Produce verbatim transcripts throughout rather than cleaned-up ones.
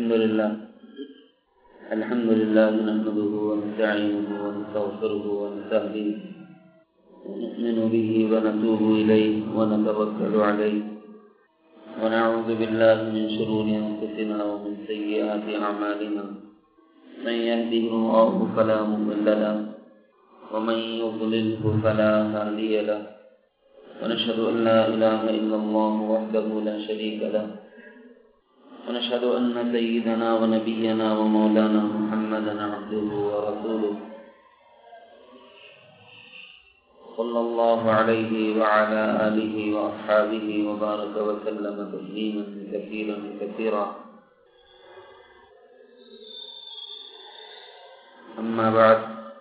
الحمد لله الحمد لله نحمده ونستعينه ونستغفره ونستهديه ونؤمن به ونتوب إليه ونتوكل عليه ونعوذ بالله من شرور أنفسنا ومن سيئات أعمالنا من يهده الله فلا مضل له ومن يضلله فلا هادي له ونشهد أن لا إله إلا الله وحده لا شريك له ونشهد أن سيدنا ونبينا ومولانا محمدا عبده ورسوله صلى الله عليه وعلى آله وأصحابه وبارك وسلم تسليما كثيرا كثيرا. أما بعد،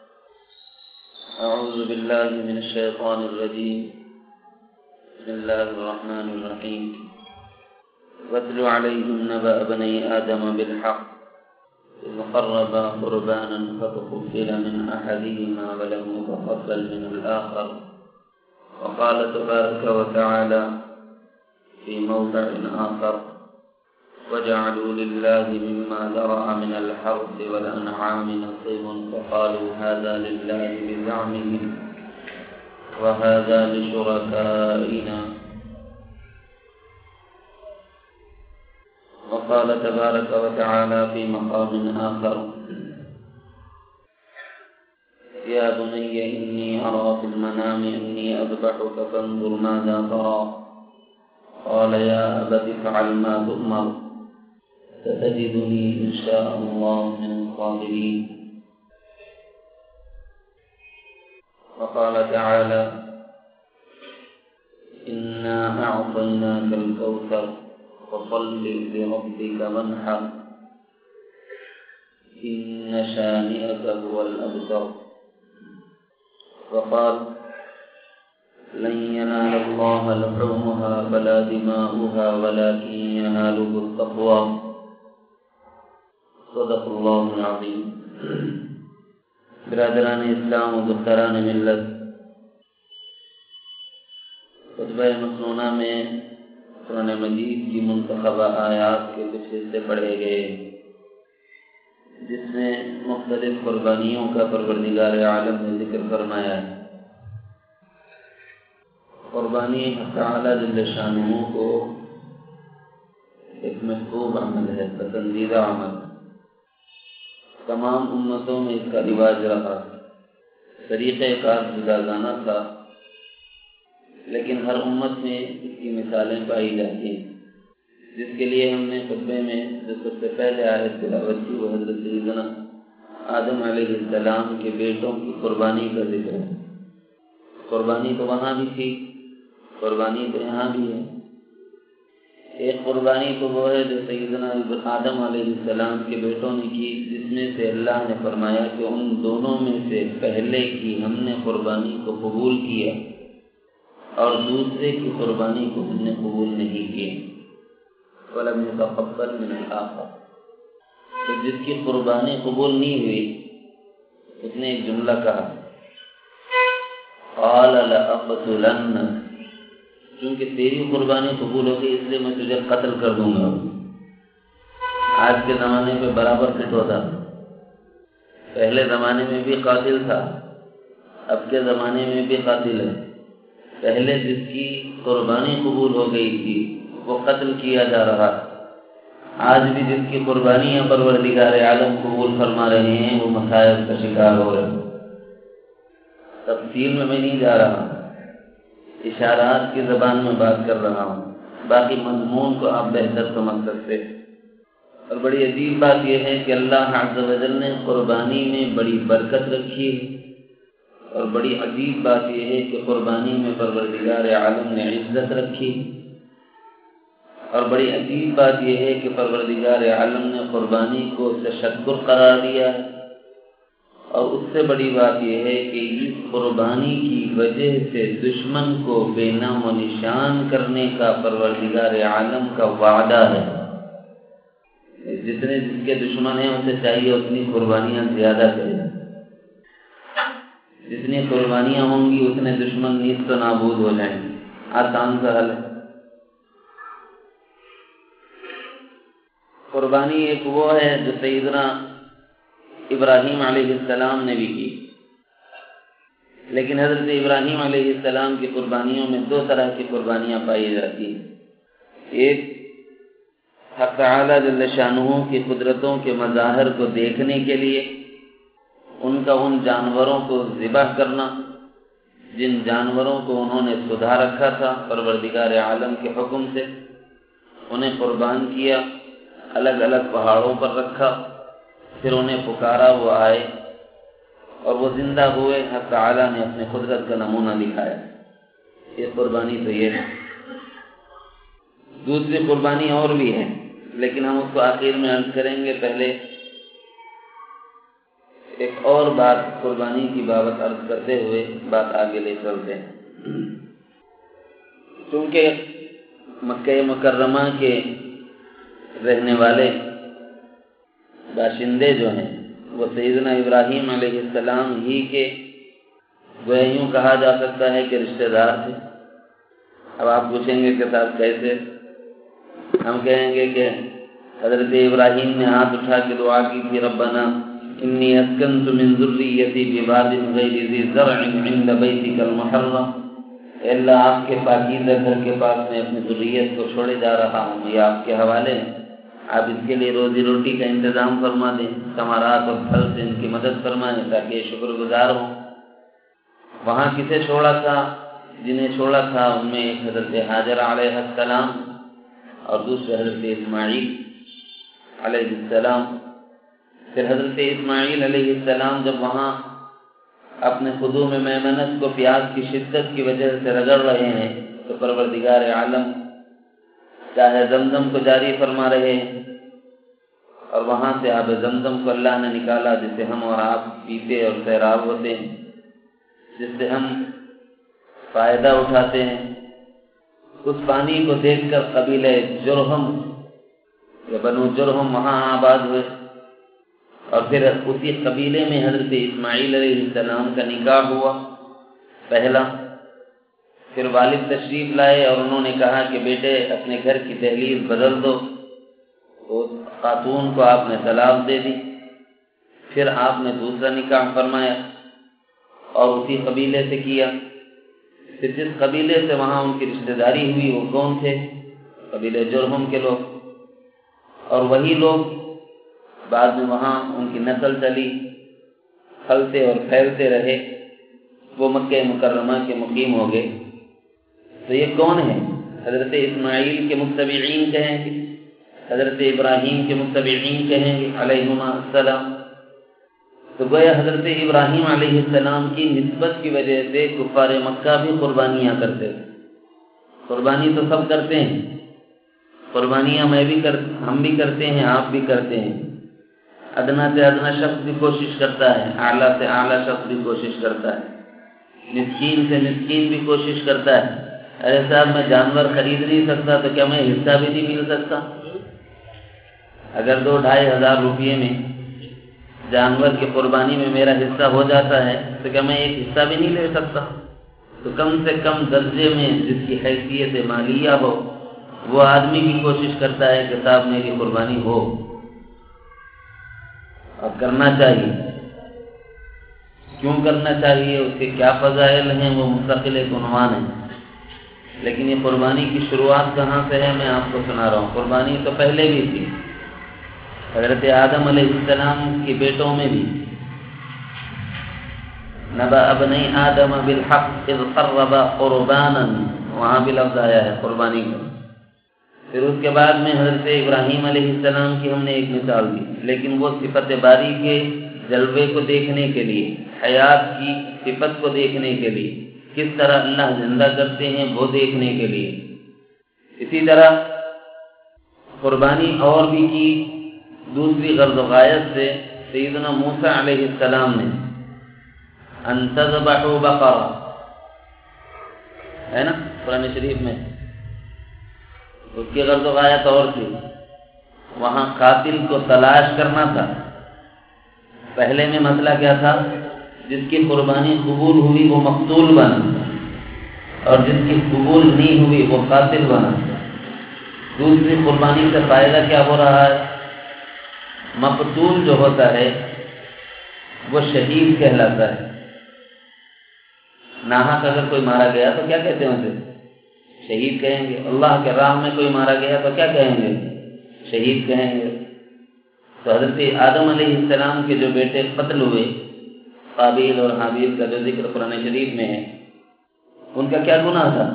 أعوذ بالله من الشيطان الرجيم. بسم الله الرحمن الرحيم. واتل عليهم نبأ بني آدم بالحق إذ قربا قربانا فتقبل من أحدهما ولم يتقبل من الآخر. وقال تبارك وتعالى في موضع آخر: وجعلوا لله مما ذرأ من الحرث والأنعام نصيبا فقالوا هذا لله بزعمهم وهذا لشركائنا. وقال تبارك وتعالى في مقام آخر: يا بني إني أرى في المنام أني أذبحك فانظر ماذا ترى. قال يا أبت افعل ما تؤمر ستجدني إن شاء الله من الصابرين. وقال تعالى: إنا أعطيناك الكوثر فصل لربك وانحر إن شانئك هو الأبتر. وقال: لن ينال الله لحومها ولا دماؤها ولكن يناله التقوى. صدق الله العظيم. برادران اسلام و دختران ملت، خطبہ مسنونہ میں قرآن مجید کی منتخبہ آیات کے کچھ حصے پڑھے گئے جس میں مختلف قربانیوں کا پروردگار عالم نے ذکر فرمایا ہے. قربانی حق تعالی جل شانہ کو ایک محبوب عمل ہے، پسندیدہ عمل. تمام امتوں میں اس کا رواج رہا، طریقہ کار جداگانہ تھا، لیکن ہر امت میں اس کی مثالیں پائی جاتی ہیں. جس کے لیے ہم نے خطبے میں جو سب سے پہلے آیت تلاوت کی وہ حضرت سیدنا آدم علیہ السلام کے بیٹوں کی قربانی کا ذکر ہے. قربانی تو وہاں بھی تھی، قربانی تو یہاں بھی ہے. ایک قربانی تو وہ ہے جو سیدنا آدم علیہ السلام کے بیٹوں نے کی، جس میں سے اللہ نے فرمایا کہ ان دونوں میں سے پہلے کی ہم نے قربانی کو قبول کیا اور دوسرے کی قربانی کو ہم نے قبول نہیں کی. وَلَمْ يُتَقَبَّلْ مِنَ الْآخَرِ. تو جس کی قربانی قبول نہیں ہوئی اس نے ایک جملہ کہا: قَالَ لَأَقْتُلَنَّكَ. چونکہ تیری قربانی قبول ہو گئی اس لیے میں تجھے قتل کر دوں گا. آج کے زمانے پہ برابر فٹ ہوتا. پہلے زمانے میں بھی قاتل تھا، اب کے زمانے میں بھی قاتل ہے. پہلے جس کی قربانی قبول ہو گئی تھی وہ قتل کیا جا رہا، آج بھی جس کی قربانیاں پروردگار عالم قبول فرما رہے ہیں وہ مصائب کا شکار ہو رہے ہیں. تفصیل میں میں نہیں جا رہا، اشارات کی زبان میں بات کر رہا ہوں، باقی مضمون کو آپ بہتر سمجھ سکتے. اور بڑی عجیب بات یہ ہے کہ اللہ عز و جل نے قربانی میں بڑی برکت رکھی ہے، اور بڑی عجیب بات یہ ہے کہ قربانی میں پروردگار عالم نے عزت رکھی. اور بڑی عجیب بات یہ ہے کہ پروردگار عالم نے قربانی کو تشکر قرار دیا ہے. اور اس سے بڑی بات یہ ہے کہ اس قربانی کی وجہ سے دشمن کو بے نام و نشان کرنے کا پروردگار عالم کا وعدہ ہے. جتنے جس کے دشمن ہیں اسے چاہیے اتنی قربانیاں زیادہ کریں. جتنی قربانیاں ہوں گی اتنے دشمن نیست و نابود ہو جائیں گے. آسان سا حل ہے. قربانی ایک وہ ہے جو سیدنا ابراہیم علیہ السلام نے بھی کی، لیکن حضرت ابراہیم علیہ السلام کی قربانیوں میں دو طرح کی قربانیاں پائی جاتی ہیں۔ ایک حق تعالی جل شانہ کی قدرتوں کے مظاہر کو دیکھنے کے لیے ان کا ان جانوروں کو ذبح کرنا جن جانوروں کو انہوں نے خدا رکھا تھا پروردگار عالم کے حکم سے، انہیں قربان کیا، الگ الگ پہاڑوں پر رکھا، پھر انہیں پکارا، وہ آئے اور وہ زندہ ہوئے، حق تعالی نے اپنے قدرت کا نمونہ دکھایا۔ یہ قربانی تو یہ ہے۔ دوسری قربانی اور بھی ہے، لیکن ہم اس کو آخر میں عرض کریں گے۔ پہلے ایک اور بات قربانی کی بابت عرض کرتے ہوئے بات آگے لے چلتے ہیں۔ چونکہ مکہ مکرمہ کے رہنے والے باشندے جو ہیں وہ سیدنا ابراہیم علیہ السلام ہی کے گویا یوں کہا جا سکتا ہے کہ رشتہ دار تھے۔ اب آپ پوچھیں گے کہ صاحب کیسے؟ ہم کہیں گے کہ حضرت ابراہیم نے ہاتھ اٹھا کے دعا کی تھی، ربنا انی اسکنت من ذریتی بواد غیر ذی زرع عند بیتک المحرم، اے اللہ آپ کے پاکیزہ گھر کے پاس میں اپنی ذریت کو چھوڑے جا رہا ہوں، یہ آپ کے حوالے ہیں، آپ اس کے لیے روزی روٹی کا انتظام فرما دیں، ثمرات اور پھل سے ان کی مدد فرمائیں تاکہ یہ شکر گزار ہوں۔ وہاں کسے چھوڑا تھا؟ جنہیں چھوڑا تھا ان میں ایک حضرت حاجر علیہ السلام اور دوسرے حضرت اسماعیل علیہ السلام۔ پھر حضرت اسماعیل علیہ السلام جب وہاں اپنے خدوم میمنت کو پیاس کی شدت کی وجہ سے رگڑ رہے ہیں تو پروردگار عالم چاہے زمزم کو جاری فرما رہے ہیں، اور وہاں سے آب زمزم کو اللہ نے نکالا جسے ہم اور آپ پیتے اور سیراب ہوتے ہیں، جس سے ہم فائدہ اٹھاتے ہیں۔ اس پانی کو دیکھ کر قبیلہ جرہم یا بنو جرہم وہاں آباد ہوئے، اور پھر اسی قبیلے میں حضرت اسماعیل علیہ السلام کا نکاح ہوا پہلا۔ پھر والد تشریف لائے اور انہوں نے کہا کہ بیٹے اپنے گھر کی دہلیز بدل دو، تو خاتون کو آپ نے طلاق دے دی۔ پھر آپ نے دوسرا نکاح فرمایا اور اسی قبیلے سے کیا۔ پھر جس قبیلے سے وہاں ان کی رشتہ داری ہوئی وہ کون تھے؟ قبیلہ جرہم کے لوگ، اور وہی لوگ بعد میں وہاں ان کی نسل چلی، پھلتے اور پھیلتے رہے، وہ مکہ مکرمہ کے مقیم ہو گئے۔ تو یہ کون ہے؟ حضرت اسماعیل کے متبعین کہیں گے، حضرت ابراہیم کے متبعین کہیں گے علیہما السلام۔ تو گویا حضرت ابراہیم علیہ السلام کی نسبت کی وجہ سے کفار مکہ بھی قربانیاں کرتے تھے۔ قربانی تو سب کرتے ہیں، قربانیاں میں بھی کر ہم بھی کرتے ہیں، آپ بھی کرتے ہیں۔ ادنا سے ادنا شخص بھی کوشش کرتا ہے، اعلیٰ سے اعلیٰ شخص بھی کوشش کرتا ہے، مسکین سے مسکین بھی کوشش کرتا ہے۔ ارے صاحب میں جانور خرید نہیں سکتا تو کیا میں حصہ بھی نہیں مل سکتا؟ اگر دو ڈھائی ہزار روپئے میں جانور کی قربانی میں میرا حصہ ہو جاتا ہے تو کیا میں ایک حصہ بھی نہیں لے سکتا؟ تو کم سے کم درجے میں جس کی حیثیت مالیہ ہو وہ آدمی بھی کوشش کرتا ہے کہ صاحب میری قربانی ہو، اور کرنا چاہیے۔ کیوں کرنا چاہیے، اس کے کیا فضائل ہیں، وہ مستقل ایک عنوان ہے۔ لیکن یہ قربانی کی شروعات کہاں سے ہے میں آپ کو سنا رہا ہوں۔ قربانی تو پہلے بھی تھی، حضرت آدم علیہ السلام کے بیٹوں میں بھی۔ نبأ ابنی آدم بالحق اذ قربا قربانا، وہاں بھی لفظ آیا ہے قربانی کا۔ پھر اس کے بعد میں حضرت ابراہیم علیہ السلام کی ہم نے ایک مثال دی، لیکن وہ صفت باری کے جلوے کو دیکھنے کے لیے، حیات کی صفت کو دیکھنے کے لیے، کس طرح اللہ زندہ کرتے ہیں وہ دیکھنے کے لیے۔ اسی طرح قربانی اور بھی کی دوسری غرض و غایت سے۔ سیدنا موسیٰ علیہ السلام نے ان تذبحوا بقرہ، ہے نا قرآن شریف میں، اس کی غرض و غایت اور تھی، وہاں قاتل کو تلاش کرنا تھا۔ پہلے میں مسئلہ کیا تھا؟ جس کی قربانی قبول ہوئی وہ مقتول بنا، اور جس کی قبول نہیں ہوئی وہ قاتل بنا۔ دوسری قربانی سے فائدہ کیا ہو رہا ہے؟ مقتول جو ہوتا ہے وہ شہید کہلاتا ہے. ناحق اگر کوئی مارا گیا تو کیا کہتے ہیں اسے؟ شہید کہیں گے. اللہ کے راہ میں کوئی مارا گیا تو کیا کہیں گے؟ شہید کہیں گے. تو حضرت آدم علیہ السلام کے جو بیٹے قتل ہوئے، قابیل اور حابیل کا جو ذکر قرآن شریف میں ہے، ان کا کیا گناہ تھا؟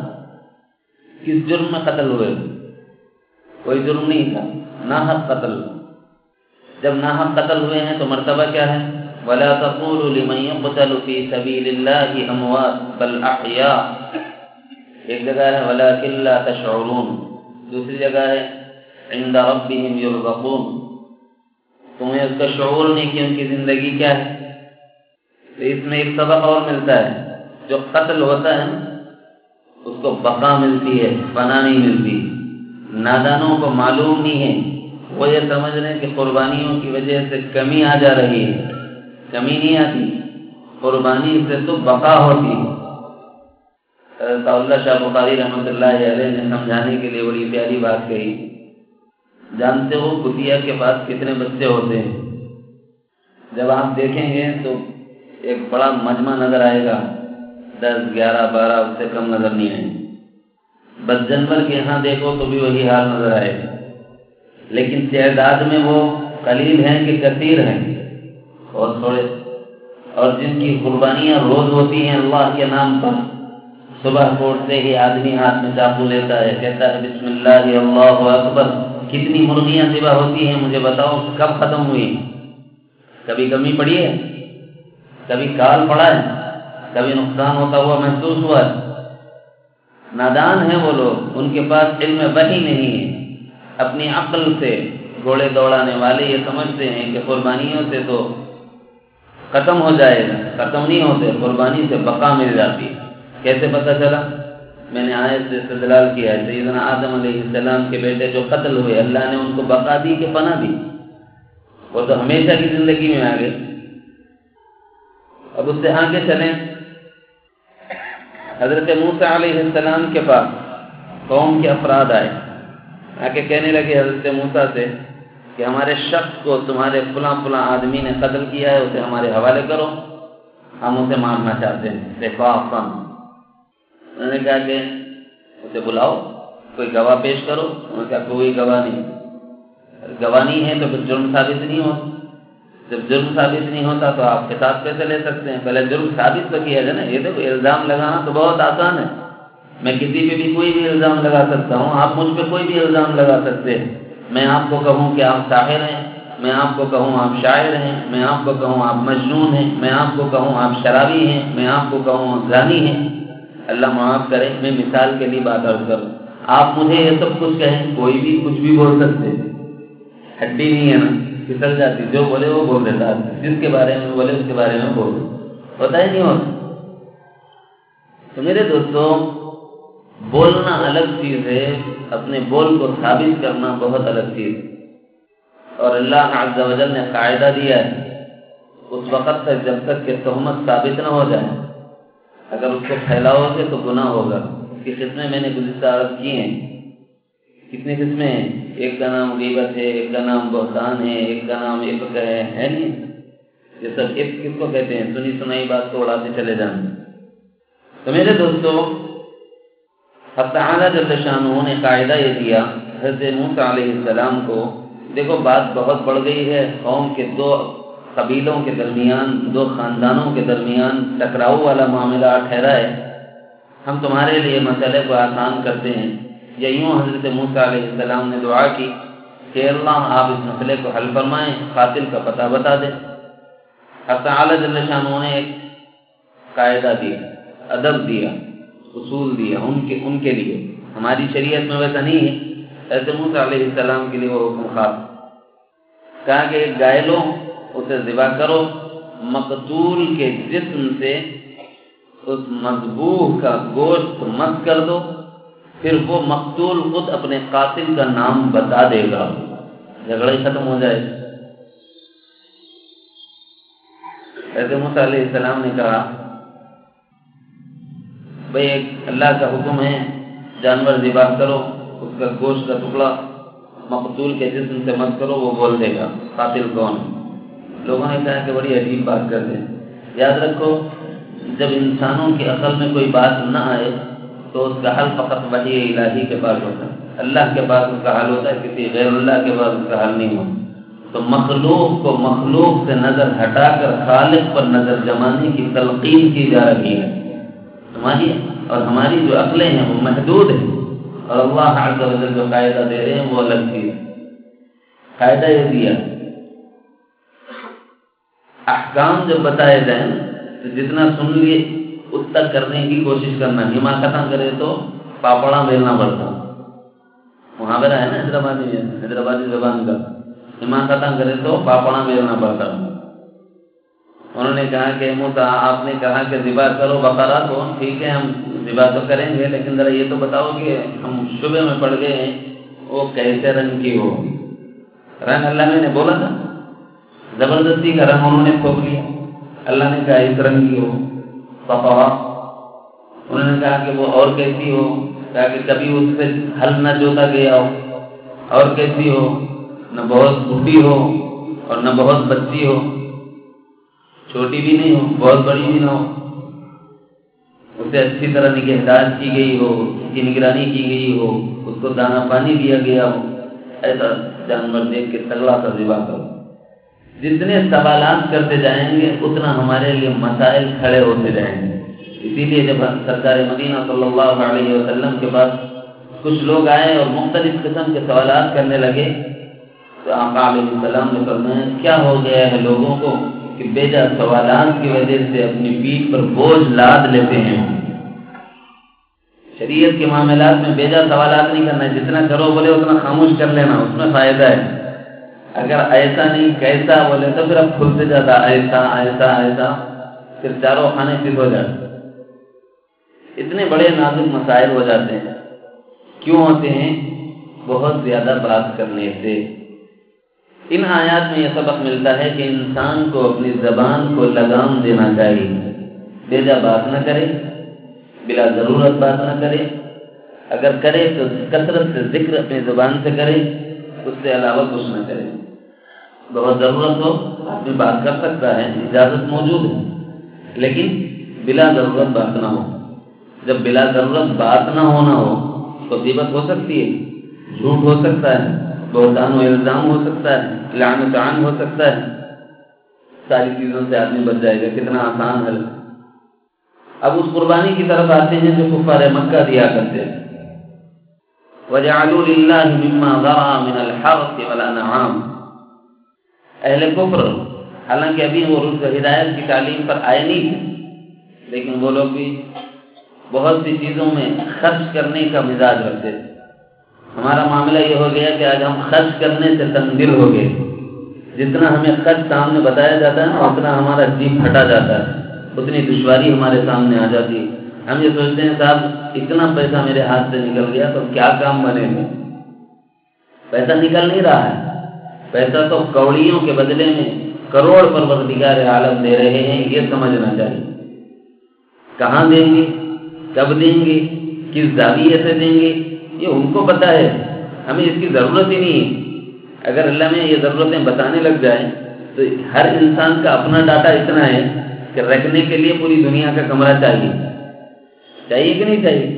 کس جرم میں قتل ہوئے؟ کوئی جرم نہیں تھا، ناحق قتل. جب ناحق قتل ہوئے ہیں تو مرتبہ کیا ہے؟ وَلَا تَقُولُوا لِمَن يُقْتَلُ فِي سَبِيلِ اللَّهِ أَمْوَاتٌ بَلْ أَحْيَاءٌ. ایک جگہ ہے وَلَكِن لَا تَشْعُرُونَ، دوسری جگہ ہے عِندَ رَبِّهِمْ يُرْزَقُونَ. تمہیں اس کا شعور نہیں کہ ان کی زندگی کیا ہے. تو اس میں ایک سبق اور ملتا ہے، جو قتل ہوتا ہے اس کو بقا ملتی ہے، پناہ نہیں ملتی. نادانوں کو معلوم نہیں ہے، وہ یہ سمجھ رہے ہیں کہ قربانیوں کی وجہ سے کمی آ جا رہی ہے. کمی نہیں آتی، قربانی سے تو بقا ہوتی ہے. حضرت اللہ شاہ بخاری رحمۃ اللہ علیہ نے سمجھانے کے لیے بڑی پیاری بات کہی. جانتے ہو کتیا کے پاس کتنے بچے ہوتے ہیں؟ جب آپ دیکھیں گے تو ایک بڑا مجمع نظر آئے گا، دس گیارہ بارہ، اس سے کم نظر نہیں آئے. بس جانور کے یہاں دیکھو تو بھی وہی حال نظر آئے گا. لیکن تعداد میں وہ قلیل ہیں کہ کثیر ہیں اور تھوڑے. اور جن کی قربانیاں روز ہوتی ہیں اللہ کے نام پر، صبح کو اٹھتے ہی آدمی ہاتھ میں چاقو لیتا ہے، کہتا ہے بسم اللہ اللہ اکبر. کتنی مرغیاں ذبح ہوتی ہیں مجھے بتاؤ، کب ختم ہوئی؟ کبھی کمی پڑی ہے؟ کبھی کال پڑا ہے؟ کبھی نقصان ہوتا ہوا محسوس ہوا ہے؟ نادان ہیں وہ لوگ، ان کے پاس علم وحی نہیں ہے. اپنی عقل سے گھوڑے دوڑانے والے یہ سمجھتے ہیں کہ قربانیوں سے تو ختم ہو جائے گا. ختم نہیں ہوتے، قربانی سے بقا مل جاتی ہے. کیسے پتہ چلا؟ میں نے آیت سے استدلال کیا ہے. سیدنا آدم علیہ السلام کے بیٹے جو قتل ہوئے، اللہ نے ان کو بقا دی کہ پناہ دی؟ وہ تو ہمیشہ کی زندگی میں آ گئے. اب اس سے آگے چلیں. حضرت موسیٰ علیہ السلام کے پاس قوم کے افراد آئے، آ کے کہنے لگے حضرت موسیٰ سے کہ ہمارے شخص کو تمہارے فلاں فلاں آدمی نے قتل کیا ہے، اسے ہمارے حوالے کرو، ہم اسے مارنا چاہتے ہیں. دیکھو آپ انہوں نے کہا کہ اسے بلاؤ، کوئی گواہ پیش کرو. انہوں نے کہا کوئی گواہ نہیں. گواہ نہیں ہے تو پھر جرم ثابت نہیں ہوتا. جب جرم ثابت نہیں ہوتا تو آپ قصاص کیسے لے سکتے ہیں؟ پہلے جرم ثابت تو کیا جائے نا. یہ دیکھو الزام لگانا تو بہت آسان ہے. میں کسی پہ بھی کوئی بھی الزام لگا سکتا ہوں، آپ مجھ پہ کوئی بھی الزام لگا سکتے ہیں. میں آپ کو کہوں کہ آپ ساحر ہیں، میں آپ کو کہوں آپ شاعر ہیں، میں آپ کو کہوں آپ مجنون ہیں، میں آپ کو کہوں آپ شرابی ہیں، میں آپ کو کہوں زانی ہیں. اللہ معاف کرے، میں مثال کے لیے بات عرض کروں. آپ مجھے یہ سب کچھ کہیں، کوئی بھی کچھ بھی بول سکتے. ہڈی نہیں ہے نا، پھسل جاتی. جو بولے وہ بول دیتا ہے، جس کے بارے میں بولے اس کے بارے میں بول ہوتا ہی نہیں ہوتا. تو میرے دوستوں، بولنا الگ چیز ہے، اپنے بول کو ثابت کرنا بہت الگ چیز ہے. اور اللہ عز و جل نے قاعدہ دیا ہے، اس وقت تک جب تک کہ تہمت ثابت نہ ہو جائے، اگر اس کو پھیلاؤ گے تو گناہ ہوگا. اس کی قسمیں میں نے گزشتہ عرض کی ہیں. کتنی قسمیں ہیں؟ ایک کا نام غیبت ہے، ایک کا نام بہتان ہے، ایک کا نام افک ہے. ہے نہیں؟ یہ سب افک کس کو کہتے ہیں؟ سنی سنائی بات کو اڑاتے چلے جانا. تو میرے دوستوں، حق تعالی جل شانہ نے قاعدہ یہ دیا حضرت موسیٰ علیہ السلام کو. دیکھو بات بہت بڑھ گئی ہے. قوم کے دو قبیلوں کے درمیان، دو خاندانوں کے درمیان ٹکراؤ والا معاملہ ٹھہرا ہے. ہم تمہارے لیے مسئلے کو آسان کرتے ہیں. یا یوں حضرت موسیٰ علیہ السلام نے دعا کی کہ اللہ آپ اس مسئلے کو حل فرمائیں، قاتل کا پتہ بتا دیں. حق تعالی جل شانہ نے ایک قاعدہ دیا، ادب دیا، اصول دیا ان کے ان کے لیے. ہماری شریعت میں ویسا نہیں ہے. حضرت موسیٰ علیہ السلام کے لیے وہ حکم خاص. کہا کہ ایک گائے لو، اسے ذبح کرو، مقتول کے جسم سے اس مذبوح کا گوشت مس کر دو، پھر وہ مقتول خود اپنے قاتل کا نام بتا دے گا، جھگڑا ہی ختم ہو جائے. حضرت موسیٰ علیہ السلام نے کہا بھئی ایک اللہ کا حکم ہے، جانور ذبح کرو، اس کا گوشت کا ٹکڑا مقتول کے جسم سے مت کرو، وہ بول دے گا قاتل کون ہے۔ لوگوں نے کہا کہ بڑی عجیب بات کرتے ہیں۔ یاد رکھو، جب انسانوں کی عقل میں کوئی بات نہ آئے تو اس کا حل فقط وحی الہی کے پاس ہوتا ہے، اللہ کے پاس اس کا حل ہوتا ہے، کسی غیر اللہ کے پاس اس کا حل نہیں ہوتا۔ تو مخلوق کو مخلوق سے نظر ہٹا کر خالق پر نظر جمانے کی تلقین کی جا رہی ہے۔ تمہاری اور ہماری جو عقلیں ہیں وہ محدود ہیں، اور اللہ عز و جل جو قاعدہ دے رہے ہیں وہ الگ چیز ہے۔ قاعدہ یہ دیا، احکام جب بتائے جائیں تو جتنا سن لیے اتنا کرنے کی کوشش کرنا، حماقتاں کرے تو پاپڑا بیلنا پڑتا۔ محاورہ ہے نا حیدرآبادی میں، حیدرآبادی زبان کا، حماقتاں کرے تو پاپڑا بیلنا پڑتا۔ انہوں نے کہا کہ موسیٰ آپ نے کہا کہ ذبح کرو بقرہ، تو ٹھیک ہے ہم ذبح تو کریں گے، لیکن ذرا یہ تو بتاؤ کہ ہم شبے میں پڑ گئے ہیں وہ کیسے رنگ کی ہو۔ رنگ اللہ نے بولا تھا، زبردستی کا رنگ انہوں نے تھوپ لیا۔ اللہ نے کہا اس رنگ کی ہو فقہا، انہوں نے کہا کہ وہ اور کیسی ہو، کہا کہ کبھی اس سے ہل نہ جوتا گیا ہو، اور کیسی ہو، نہ بہت بوڑھی ہو اور نہ بہت بچی ہو، چھوٹی بھی نہیں ہو بہت بڑی بھی نہ ہو، اسے اچھی طرح نگہداشت کی گئی ہو، اس کی نگرانی کی گئی ہو، اس کو دانا پانی دیا گیا ہو، ایسا جانور دیکھ کے تگڑا سا ذبح کرو۔ جتنے سوالات کرتے جائیں گے اتنا ہمارے لیے مسائل کھڑے ہوتے جائیں گے۔ اسی لیے جب سرکار مدینہ صلی اللہ علیہ وسلم کے پاس کچھ لوگ آئے اور مختلف قسم کے سوالات کرنے لگے تو آقا علیہ السلام نے فرمایا کیا ہو گیا ہے لوگوں کو کہ بیجا سوالات کی وجہ سے اپنی پیٹھ پر بوجھ لاد لیتے ہیں۔ شریعت کے معاملات میں بیجا سوالات نہیں کرنا ہے، جتنا کرو بولے اتنا خاموش کر لینا، اس میں فائدہ ہے۔ اگر ایسا نہیں کیسا بولے تو پھر اب کھلتے جاتا ایسا ایسا ایسا، پھر چاروں خانے فٹ ہو جاتے، اتنے بڑے نازک مسائل ہو جاتے ہیں۔ کیوں ہوتے ہیں؟ بہت زیادہ بات کرنے سے۔ ان آیات میں یہ سبق ملتا ہے کہ انسان کو اپنی زبان کو لگام دینا چاہیے، بیجا بات نہ کرے، بلا ضرورت بات نہ کرے، اگر کرے تو کثرت سے ذکر اپنی زبان سے کرے، اس سے علاوہ کچھ نہ کرے۔ بہت ضرورت ہو آدمی بات کر سکتا ہے، اجازت موجود ہے، لیکن بلا ضرورت بات نہ ہو۔ جب بلا ضرورت بات نہ ہونا ہو تو غیبت ہو سکتی ہے، جھوٹ ہو سکتا ہے، بہتان و الزام ہو سکتا ہے، لعن و طعن ہو سکتا ہے، ساری چیزوں سے آدمی بچ جائے گا۔ کتنا آسان حل۔ اب اس قربانی کی طرف آتے ہیں جو کفار مکہ دیا کرتے ہیں۔ وَجَعَلُوا لِلَّهِ مِمَّا ذَرَعَ مِنَ الْحَرْثِ وَالْأَنْعَامِ، اہل کفر حالانکہ ابھی وہ رشد و ہدایت کی تعلیم پر آئے نہیں تھے، لیکن وہ لوگ بھی بہت سی چیزوں میں خرچ کرنے کا مزاج رکھتے تھے۔ ہمارا معاملہ یہ ہو گیا کہ آج ہم خرچ کرنے سے تنگ دل ہو گئے، جتنا ہمیں خرچ سامنے بتایا جاتا ہے اتنا ہمارا جی پھٹا جاتا ہے، اتنی دشواری ہمارے سامنے آ جاتی ہے۔ ہم یہ سوچتے ہیں صاحب اتنا پیسہ میرے ہاتھ سے نکل گیا تو کیا کام بنے گا؟ پیسہ نکل نہیں رہا ہے، پیسہ تو کوڑیوں کے بدلے میں کروڑ پروردگار عالم دے رہے ہیں، یہ سمجھنا چاہیے۔ کہاں دیں گے، کب دیں گے، کس زاویے سے دیں گے، یہ ان کو پتہ ہے، ہمیں اس کی ضرورت ہی نہیں ہے۔ اگر اللہ میں یہ ضرورتیں بتانے لگ جائیں تو ہر انسان کا اپنا ڈاٹا اتنا ہے کہ رکھنے کے لیے پوری دنیا کا کمرہ چاہیے، چاہیے کہ نہیں چاہیے؟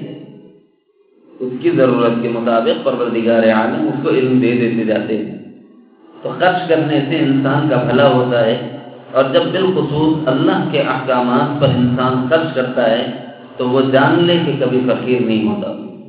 اس کی ضرورت کے مطابق پروردگار عالم اس کو علم دے دیتے جاتے ہیں۔ تو خرچ کرنے سے انسان کا بھلا ہوتا ہے، اور جب بالخصوص اللہ کے احکامات پر انسان خرچ کرتا ہے تو وہ جان لے کہ کبھی فقیر نہیں ہوتا۔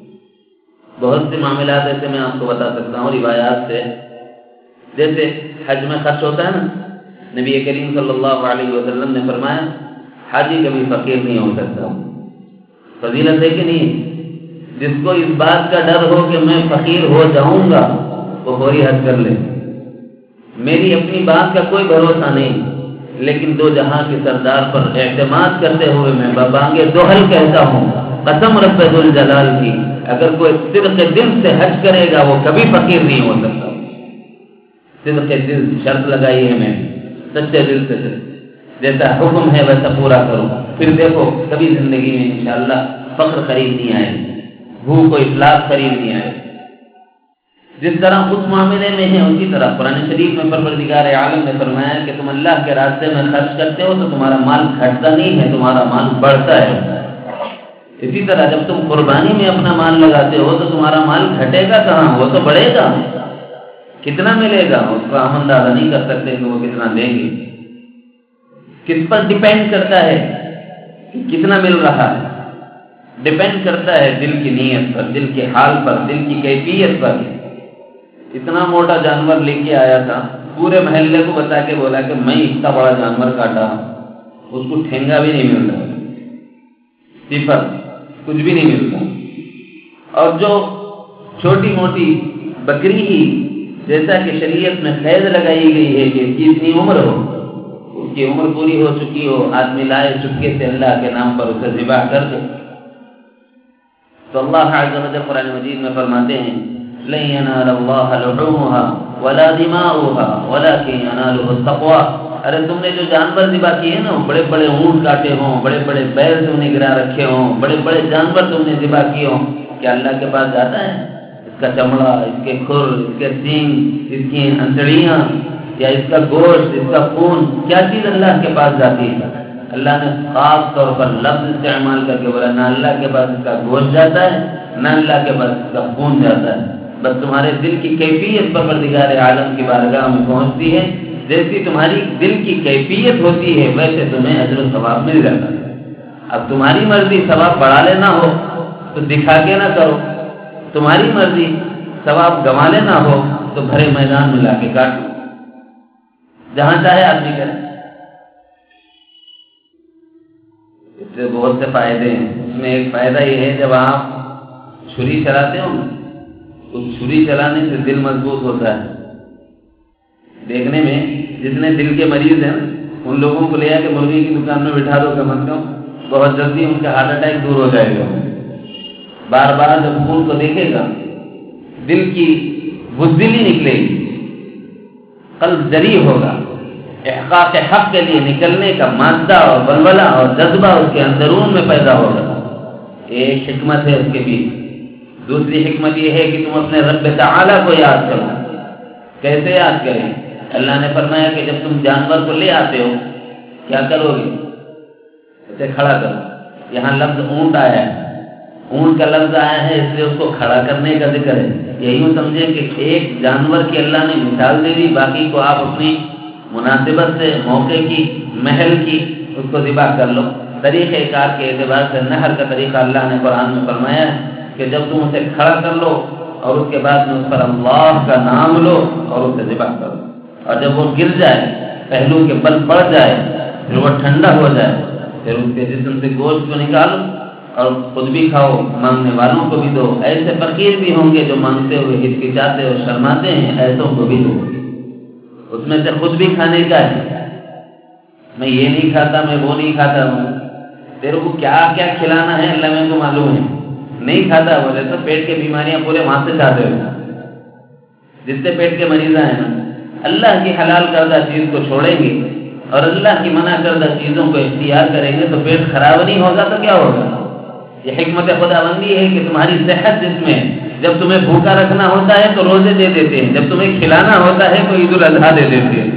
بہت سے معاملات ایسے میں آپ کو بتا سکتا ہوں روایات سے، جیسے حج میں خرچ ہوتا ہے نا، نبی کریم صلی اللہ علیہ وسلم نے فرمایا حاجی کبھی فقیر نہیں ہو سکتا۔ فضیلت ہے کہ نہیں؟ جس کو اس بات کا ڈر ہو کہ میں فقیر ہو جاؤں گا وہ فوری حج کر لے۔ میری اپنی بات کا کوئی بھروسہ نہیں، لیکن دو جہاں کے سردار پر اعتماد کرتے ہوئے میں ببانگے دوہل کہتا ہوں، قسم رب ذوالجلال کی، اگر کوئی صدق دل سے حج کرے گا وہ کبھی فقیر نہیں ہو سکتا۔ صدق دل شرط لگائی ہے میں، سچے دل سے جیسا حکم ہے ویسا پورا کروں، پھر دیکھو کبھی زندگی میں انشاءاللہ فقر قریب نہیں آئے، بھوک و افلاس قریب نہیں آئے۔ جس طرح اس معاملے میں ہے اسی طرح قرآن شریف میں پروردگار عالم نے فرمایا کہ تم اللہ کے راستے میں خرچ کرتے ہو تو تمہارا مال گھٹتا نہیں ہے، تمہارا مال بڑھتا ہے۔ اسی طرح جب تم قربانی میں اپنا مال لگاتے ہو تو تمہارا مال گھٹے گا کہاں، وہ تو بڑھے گا۔ کتنا ملے گا اس کا ہم اندازہ نہیں کر سکتے کہ وہ کتنا دیں گے۔ کس پر ڈیپینڈ کرتا ہے کہ کتنا مل رہا ہے؟ ڈیپینڈ کرتا ہے دل کی نیت پر، دل کے حال پر، دل کی کیفیت پر۔ اتنا موٹا جانور لے کے آیا تھا، پورے محلے کو بتا کے بولا کہ میں اتنا بڑا جانور کاٹا، اس کو ٹھینگا بھی نہیں مل رہا، صفر، کچھ بھی نہیں ملتا۔ اور جو چھوٹی موٹی بکری ہی، جیسا کہ شریعت میں قید لگائی گئی ہے کہ اس کی اتنی عمر ہو، اس کی عمر پوری ہو چکی ہو، آدمی لائے چپکے سے اللہ کے نام پر اسے ذبح کر دے، تو اللہ عز و جل قرآن مجید میں فرماتے ہیں لَن يَنَالَ اللَّهَ لُحُومُهَا وَلَا دِمَاؤُهَا وَلَكِنْ يَنَالُهُ التَّقْوَىٰ۔ ارے تم نے جو جانور ذبح کیے نا، بڑے بڑے اونٹ کاٹے ہوں، بڑے بڑے بیل تم نے گرا رکھے ہوں، بڑے بڑے جانور تم نے ذبح کیے ہوں، کیا اللہ کے پاس جاتا ہے؟ اس کا چمڑا، اس کے کھر، اس کے سینگ، اس کی انتڑیاں، یا اس کا گوشت، اس کا خون، کیا چیز اللہ کے پاس جاتی ہے؟ اللہ نے خاص طور پر لفظ استعمال کر کے بولا نہ اللہ کے پاس اس کا گوشت جاتا ہے، نہ اللہ کے پاس اس کا خون جاتا ہے۔ بس تمہارے دل کی کیفیت پروردگار عالم کی بارگاہ میں پہنچتی ہے، جیسی تمہاری دل کی کیفیت ہوتی ہے ویسے تمہیں اجر و ثواب مل جاتا ہے۔ اب تمہاری مرضی ثواب بڑھا لینا ہو تو دکھا کے نہ کرو، تمہاری مرضی ثواب گنوا لینا ہو تو بھرے میدان میں لا کے کاٹ لو، جہاں چاہے آدمی کرے۔ اس سے بہت سے فائدے ہیں۔ اس میں ایک فائدہ یہ ہے، جب آپ چھری چلاتے ہو نا، اس چھری چلانے سے دل مضبوط ہوتا ہے۔ دیکھنے میں جتنے دل کے مریض ہیں ان لوگوں کو لے آ کے مرغی کی دکان میں بٹھا دو کم از کم، بہت جلدی ان کا ہارٹ اٹیک دور ہو جائے گا۔ بار بار جب خون کو دیکھے گا دل کی بزدلی نکلے گی، قلب جری ہوگا، احقاق حق کے لیے نکلنے کا مادہ اور بلبلہ اور جذبہ اس کے اندرون میں پیدا ہوگا۔ ایک حکمت ہے اس کے بھی۔ دوسری حکمت یہ ہے کہ تم اپنے رب تعالیٰ کو یاد کرو۔ کیسے یاد کریں؟ اللہ نے فرمایا کہ جب تم جانور کو لے آتے ہو کیا کرو گے؟ اسے کھڑا کرو۔ یہاں لفظ اونٹ آیا ہے، اونٹ کا لفظ آیا ہے اس لیے اس کو کھڑا کرنے کا ذکر ہے۔ یہ یوں سمجھے کہ ایک جانور کی اللہ نے مثال دے دی، باقی کو آپ اپنی مناسبت سے، موقع کی، محل کی، اس کو ذبح کر لو۔ طریقہ کار کے اعتبار سے نہر کا طریقہ اللہ نے قرآن میں فرمایا ہے کہ جب تم اسے کھڑا کر لو اور اس کے بعد میں اس پر اللہ کا نام لو اور اسے ذبح کرو، اور جب وہ گر جائے، پہلو کے بل پڑ جائے، پھر وہ ٹھنڈا ہو جائے، پھر اس کے جسم سے گوشت کو نکالو اور خود بھی کھاؤ، مانگنے والوں کو بھی دو۔ ایسے فقیر بھی ہوں گے جو مانگتے ہوئے ہچکچاتے اور شرماتے ہیں، ایسوں کو بھی دو۔ اس میں سے خود بھی کھانے کا ہے، میں یہ نہیں کھاتا، میں وہ نہیں کھاتا ہوں، تیرے کو کیا کیا کھلانا ہے اللہ میں کو معلوم ہے۔ نہیں کھاتا بولے تو پیٹ کی بیماریاں پورے وہاں سے چاہتے ہو، جس سے پیٹ کے مریض ہیں نا، اللہ کی حلال کردہ چیز کو چھوڑیں گے اور اللہ کی منع کردہ چیزوں کو اختیار کریں گے تو پیٹ خراب نہیں ہوگا تو کیا ہوگا؟ یہ حکمت خدا بندی ہے کہ تمہاری صحت جس میں، جب تمہیں بھوکا رکھنا ہوتا ہے تو روزے دے دیتے ہیں، جب تمہیں کھلانا ہوتا ہے تو عید الاضحیٰ دے دیتے ہیں،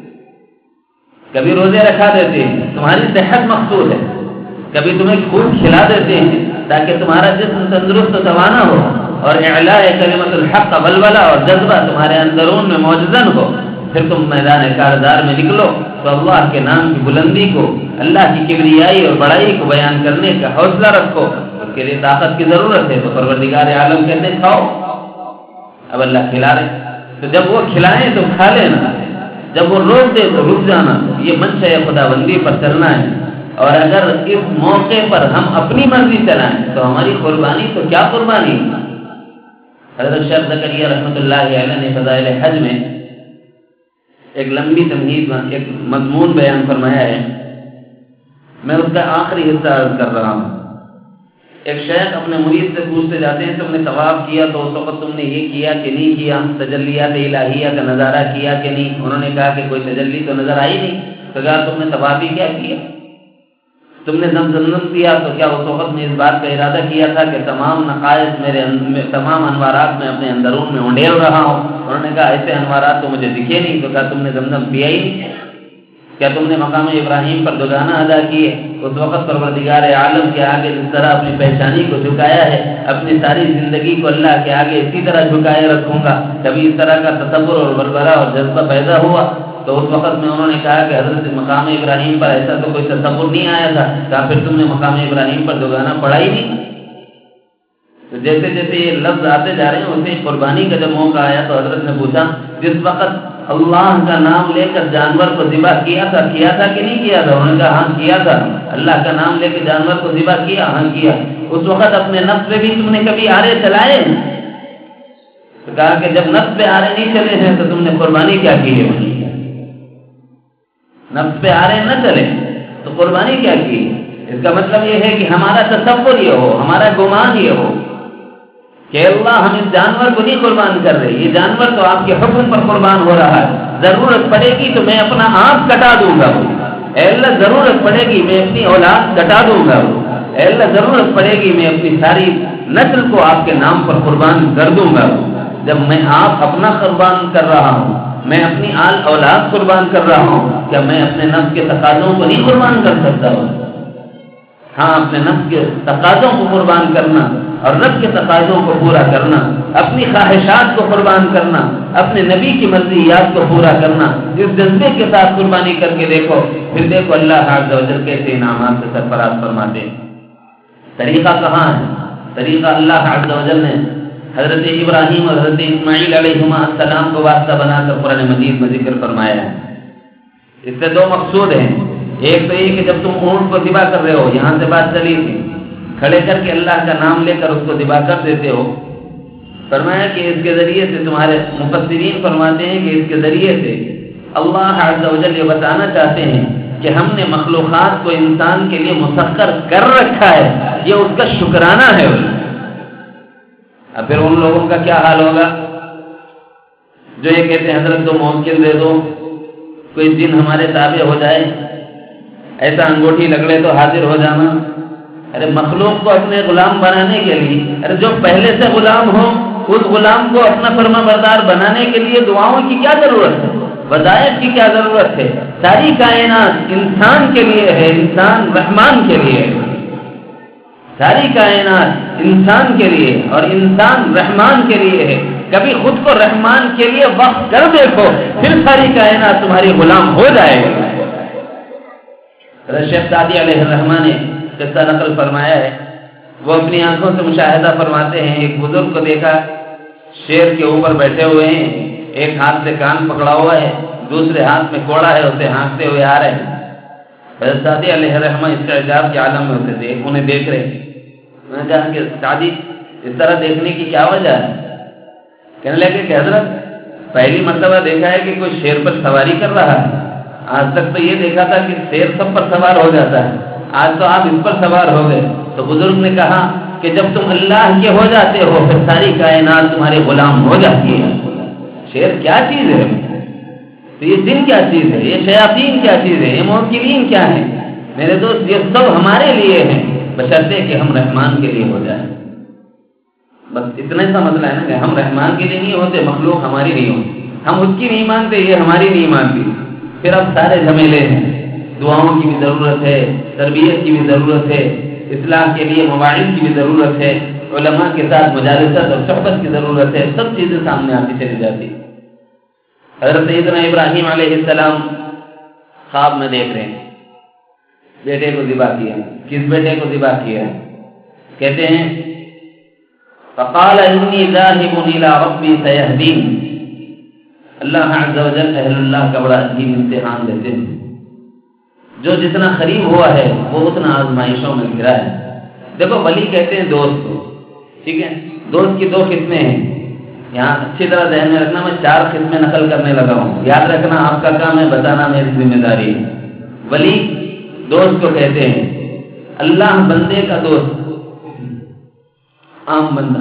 کبھی روزے رکھا دیتے ہیں، تمہاری صحت مقصود ہے، کبھی تمہیں خوب کھلا دیتے ہیں تاکہ تمہارا جسم تندرست و توانا ہو اور اعلاء کلمت الحق کا بلبلہ اور جذبہ تمہارے اندرون میں موجزن ہو۔ پھر تم میدان کاردار میں نکلو تو اللہ کے نام کی بلندی کو، اللہ کی کبریائی اور بڑائی کو بیان کرنے کا حوصلہ رکھو۔ اس کے لیے طاقت کی ضرورت ہے، تو پروردگار عالم کہتے ہیں کھاؤ۔ اب اللہ کھلا رہے تو جب وہ کھلائیں تو کھا لینا، جب وہ روک دے تو رک جانا۔ یہ منشا خدا بندی پر چلنا ہے، اور اگر اس موقع پر ہم اپنی مرضی چلائیں تو ہماری قربانی تو کیا قربانی۔ حضرت شیخ زکریا رحمۃ اللہ علیہ نے فضائل حج میں ایک لمبی تمہید، ایک مضمون بیان فرمایا ہے، میں اس کا آخری حصہ عرض کر رہا ہوں۔ ایک شیخ اپنے مرید سے پوچھتے جاتے ہیں تم نے طواف کیا تو اس وقت تم نے یہ کیا کہ نہیں کیا، تجلیات الہیہ کا نظارہ کیا کہ نہیں؟ انہوں نے کہا کہ کوئی تجلی تو نظر آئی نہیں۔ تو کہا تم نے طواف ہی کیا کیا؟ تم نے زمزم پیا تو کیا اس وقت میں اس بات کا ارادہ کیا تھا کہ تمام نقائص میرے تمام انوارات میں اپنے اندرون میں انڈیل رہا ہوں؟ انہوں نے کہا ایسے انوارات تو مجھے دکھے نہیں. تو کہا تم نے زمزم پیا ہی نہیں؟ کیا تم نے مقام ابراہیم پر دوگانہ ادا کیے؟ اس وقت پروردگار عالم کے آگے جس طرح اپنی پریشانی کو جھکایا ہے، اپنی ساری زندگی کو اللہ کے آگے اسی طرح جھکائے رکھوں گا. کبھی اس طرح کا تصور اور بربرا اور جذبہ پیدا ہوا تو اس وقت میں انہوں نے کہا کہ حضرت مقام ابراہیم پر ایسا تو کوئی تصور نہیں آیا تھا. کہا پھر تم نے مقام ابراہیم پر دوگانہ پڑھا ہی نہیں. تو جیسے جیسے یہ لفظ آتے جا رہے ہیں اسے قربانی کا جب موقع آیا تو حضرت نے پوچھا جس وقت اللہ کا نام لے کر جانور کو ذبح کیا تھا کیا تھا کہ نہیں کیا تھا؟ انہوں نے کہا ہاں کیا تھا. اللہ کا نام لے کے جانور کو ذبح کیا؟ ہاں کیا. اس وقت اپنے نفس پہ بھی تم نے کبھی آرے چلائے؟ تو کہا کہ جب نفس پہ آرے نہیں چلے ہیں تو تم نے قربانی کیا کی ہے؟ نفس پہ آرے نہ چلے تو قربانی کیا کی؟ اس کا مطلب یہ ہے کہ ہمارا تصور یہ ہو، ہمارا گمان یہ ہو کہ اللہ ہم اس جانور کو نہیں قربان کر رہے، یہ جانور تو آپ کے حکم پر قربان ہو رہا ہے. ضرورت پڑے گی تو میں اپنا آنکھ کٹا دوں گا. اے اللہ ضرورت پڑے گی میں اپنی اولاد کٹا دوں گا. اے اللہ ضرورت پڑے گی میں اپنی ساری نسل کو آپ کے نام پر قربان کر دوں گا. جب میں آپ اپنا قربان کر رہا ہوں، میں اپنی آل اولاد قربان کر رہا ہوں، کیا میں اپنے نفس کے تقاضوں کو نہیں قربان کر سکتا ہوں؟ ہاں، اپنے نفس کے تقاضوں کو قربان کرنا اور رب کے تقاضوں کو پورا کرنا، اپنی خواہشات کو قربان کرنا، اپنے نبی کی مرضیات کو پورا کرنا، اس جذبے کے ساتھ قربانی کر کے دیکھو، پھر دیکھو اللہ عز و جل کیسے انعامات سے سرفراز فرماتے ہیں. طریقہ کہاں ہے؟ طریقہ اللہ عز و جل نے حضرت ابراہیم اور حضرت اسماعیل علیہ السلام کو واسطہ بنا کر قرآن مجید میں ذکر فرمایا ہے. اس سے دو مقصود ہیں. ایک تو یہ کہ جب تم اونٹ کو ذبح کر رہے ہو، یہاں سے بات چلی تھی، کھڑے کر کے اللہ کا نام لے کر اس کو ذبح کر دیتے ہو. فرمایا کہ اس کے ذریعے سے تمہارے مفسرین فرماتے ہیں کہ اس کے ذریعے سے اللہ عز و جل یہ بتانا چاہتے ہیں کہ ہم نے مخلوقات کو انسان کے لیے مسخر کر رکھا ہے، یہ اس کا شکرانہ ہے. اب پھر ان لوگوں کا کیا حال ہوگا جو یہ کہتے ہیں حضرت دو موکل دے دو، کوئی جن ہمارے تابع ہو جائے، ایسا انگوٹھی لگڑے تو حاضر ہو جانا. ارے مخلوق کو اپنے غلام بنانے کے لیے، ارے جو پہلے سے غلام ہو اس غلام کو اپنا فرما بردار بنانے کے لیے دعاؤں کی کیا ضرورت ہے؟ وظائف کی کیا ضرورت ہے؟ ساری کائنات انسان کے لیے ہے، انسان رحمان کے لیے ہے. ساری کائنات انسان کے لیے اور انسان رحمان کے لیے ہے. کبھی خود کو رحمان کے لیے وقف کر دیکھو، پھر ساری کائنات تمہاری غلام ہو جائے گی. شیخ سعدی علیہ الرحمٰن نے قصہ نقل فرمایا ہے، وہ اپنی آنکھوں سے مشاہدہ فرماتے ہیں. ایک بزرگ کو دیکھا شیر کے اوپر بیٹھے ہوئے ہیں، ایک ہاتھ سے کان پکڑا ہوا ہے، دوسرے ہاتھ میں کوڑا ہے، اسے ہانکتے ہوئے آ رہے ہیں. حضرت سعدی علیہ الرحمٰ اس کا اعجاز کے عالم میں اسے دیکھ انہیں دیکھ رہے ہیں. میں نے کہا کہ سعدی اس طرح دیکھنے کی کیا وجہ ہے؟ کہنے لگے کہ حضرت پہلی مرتبہ دیکھا ہے کہ کوئی شیر پر سواری کر رہا ہے. آج تک تو یہ دیکھا تھا کہ شیر سب پر سوار ہو جاتا ہے، آج تو آپ اس پر سوار ہو گئے. تو بزرگ نے کہا کہ جب تم اللہ کے ہو جاتے ہو پھر ساری کائنات تمہارے غلام ہو جاتی ہے. شیر کیا چیز ہے؟ تو یہ جن کیا چیز ہے؟ یہ شیاطین کیا چیز ہے؟ یہ موکلین کیا ہے؟ میرے دوست یہ سب ہمارے لیے ہیں، بشرطے کہ ہم رحمان کے لیے ہو جائیں. بس اتنا سا مسئلہ ہے نا کہ ہم رحمان کے لیے نہیں ہوتے، مخلوق ہماری نہیں ہوتی، ہم اس کی نہیں مانتے، یہ ہماری نہیں مانتی. پھر اب سارے جھمیلے ہیں. دعاؤں کی بھی ضرورت ہے، تربیت کی بھی ضرورت ہے، اصلاح کے لیے مواعظ کی بھی ضرورت ہے، علماء کے ساتھ مجالست اور صحبت کی ضرورت ہے. سب چیزیں سامنے آتی چلی جاتی. حضرت سیدنا ابراہیم علیہ السلام خواب میں دیکھ رہے ہیں بیٹے کو ذبح کیا. کس بیٹے کو ذبح کیا؟ کہتے ہیں فقال انی ذاہب الی ربی سیہدین. اللہ عز و جل اہل اللہ کا بڑا عظیم امتحان دیتے ہیں. جو جتنا قریب ہوا ہے وہ اتنا آزمائشوں میں گرا ہے. دیکھو ولی کہتے ہیں دوست کو، ٹھیک ہے، دوست کی دو قسمیں ہیں. یہاں اچھی طرح ذہن میں رکھنا، میں چار قسمیں نقل کرنے لگا ہوں، یاد رکھنا آپ کا کام ہے، بتانا میری ذمہ داری ہے. ولی دوست کو کہتے ہیں. اللہ بندے کا دوست، عام بندہ.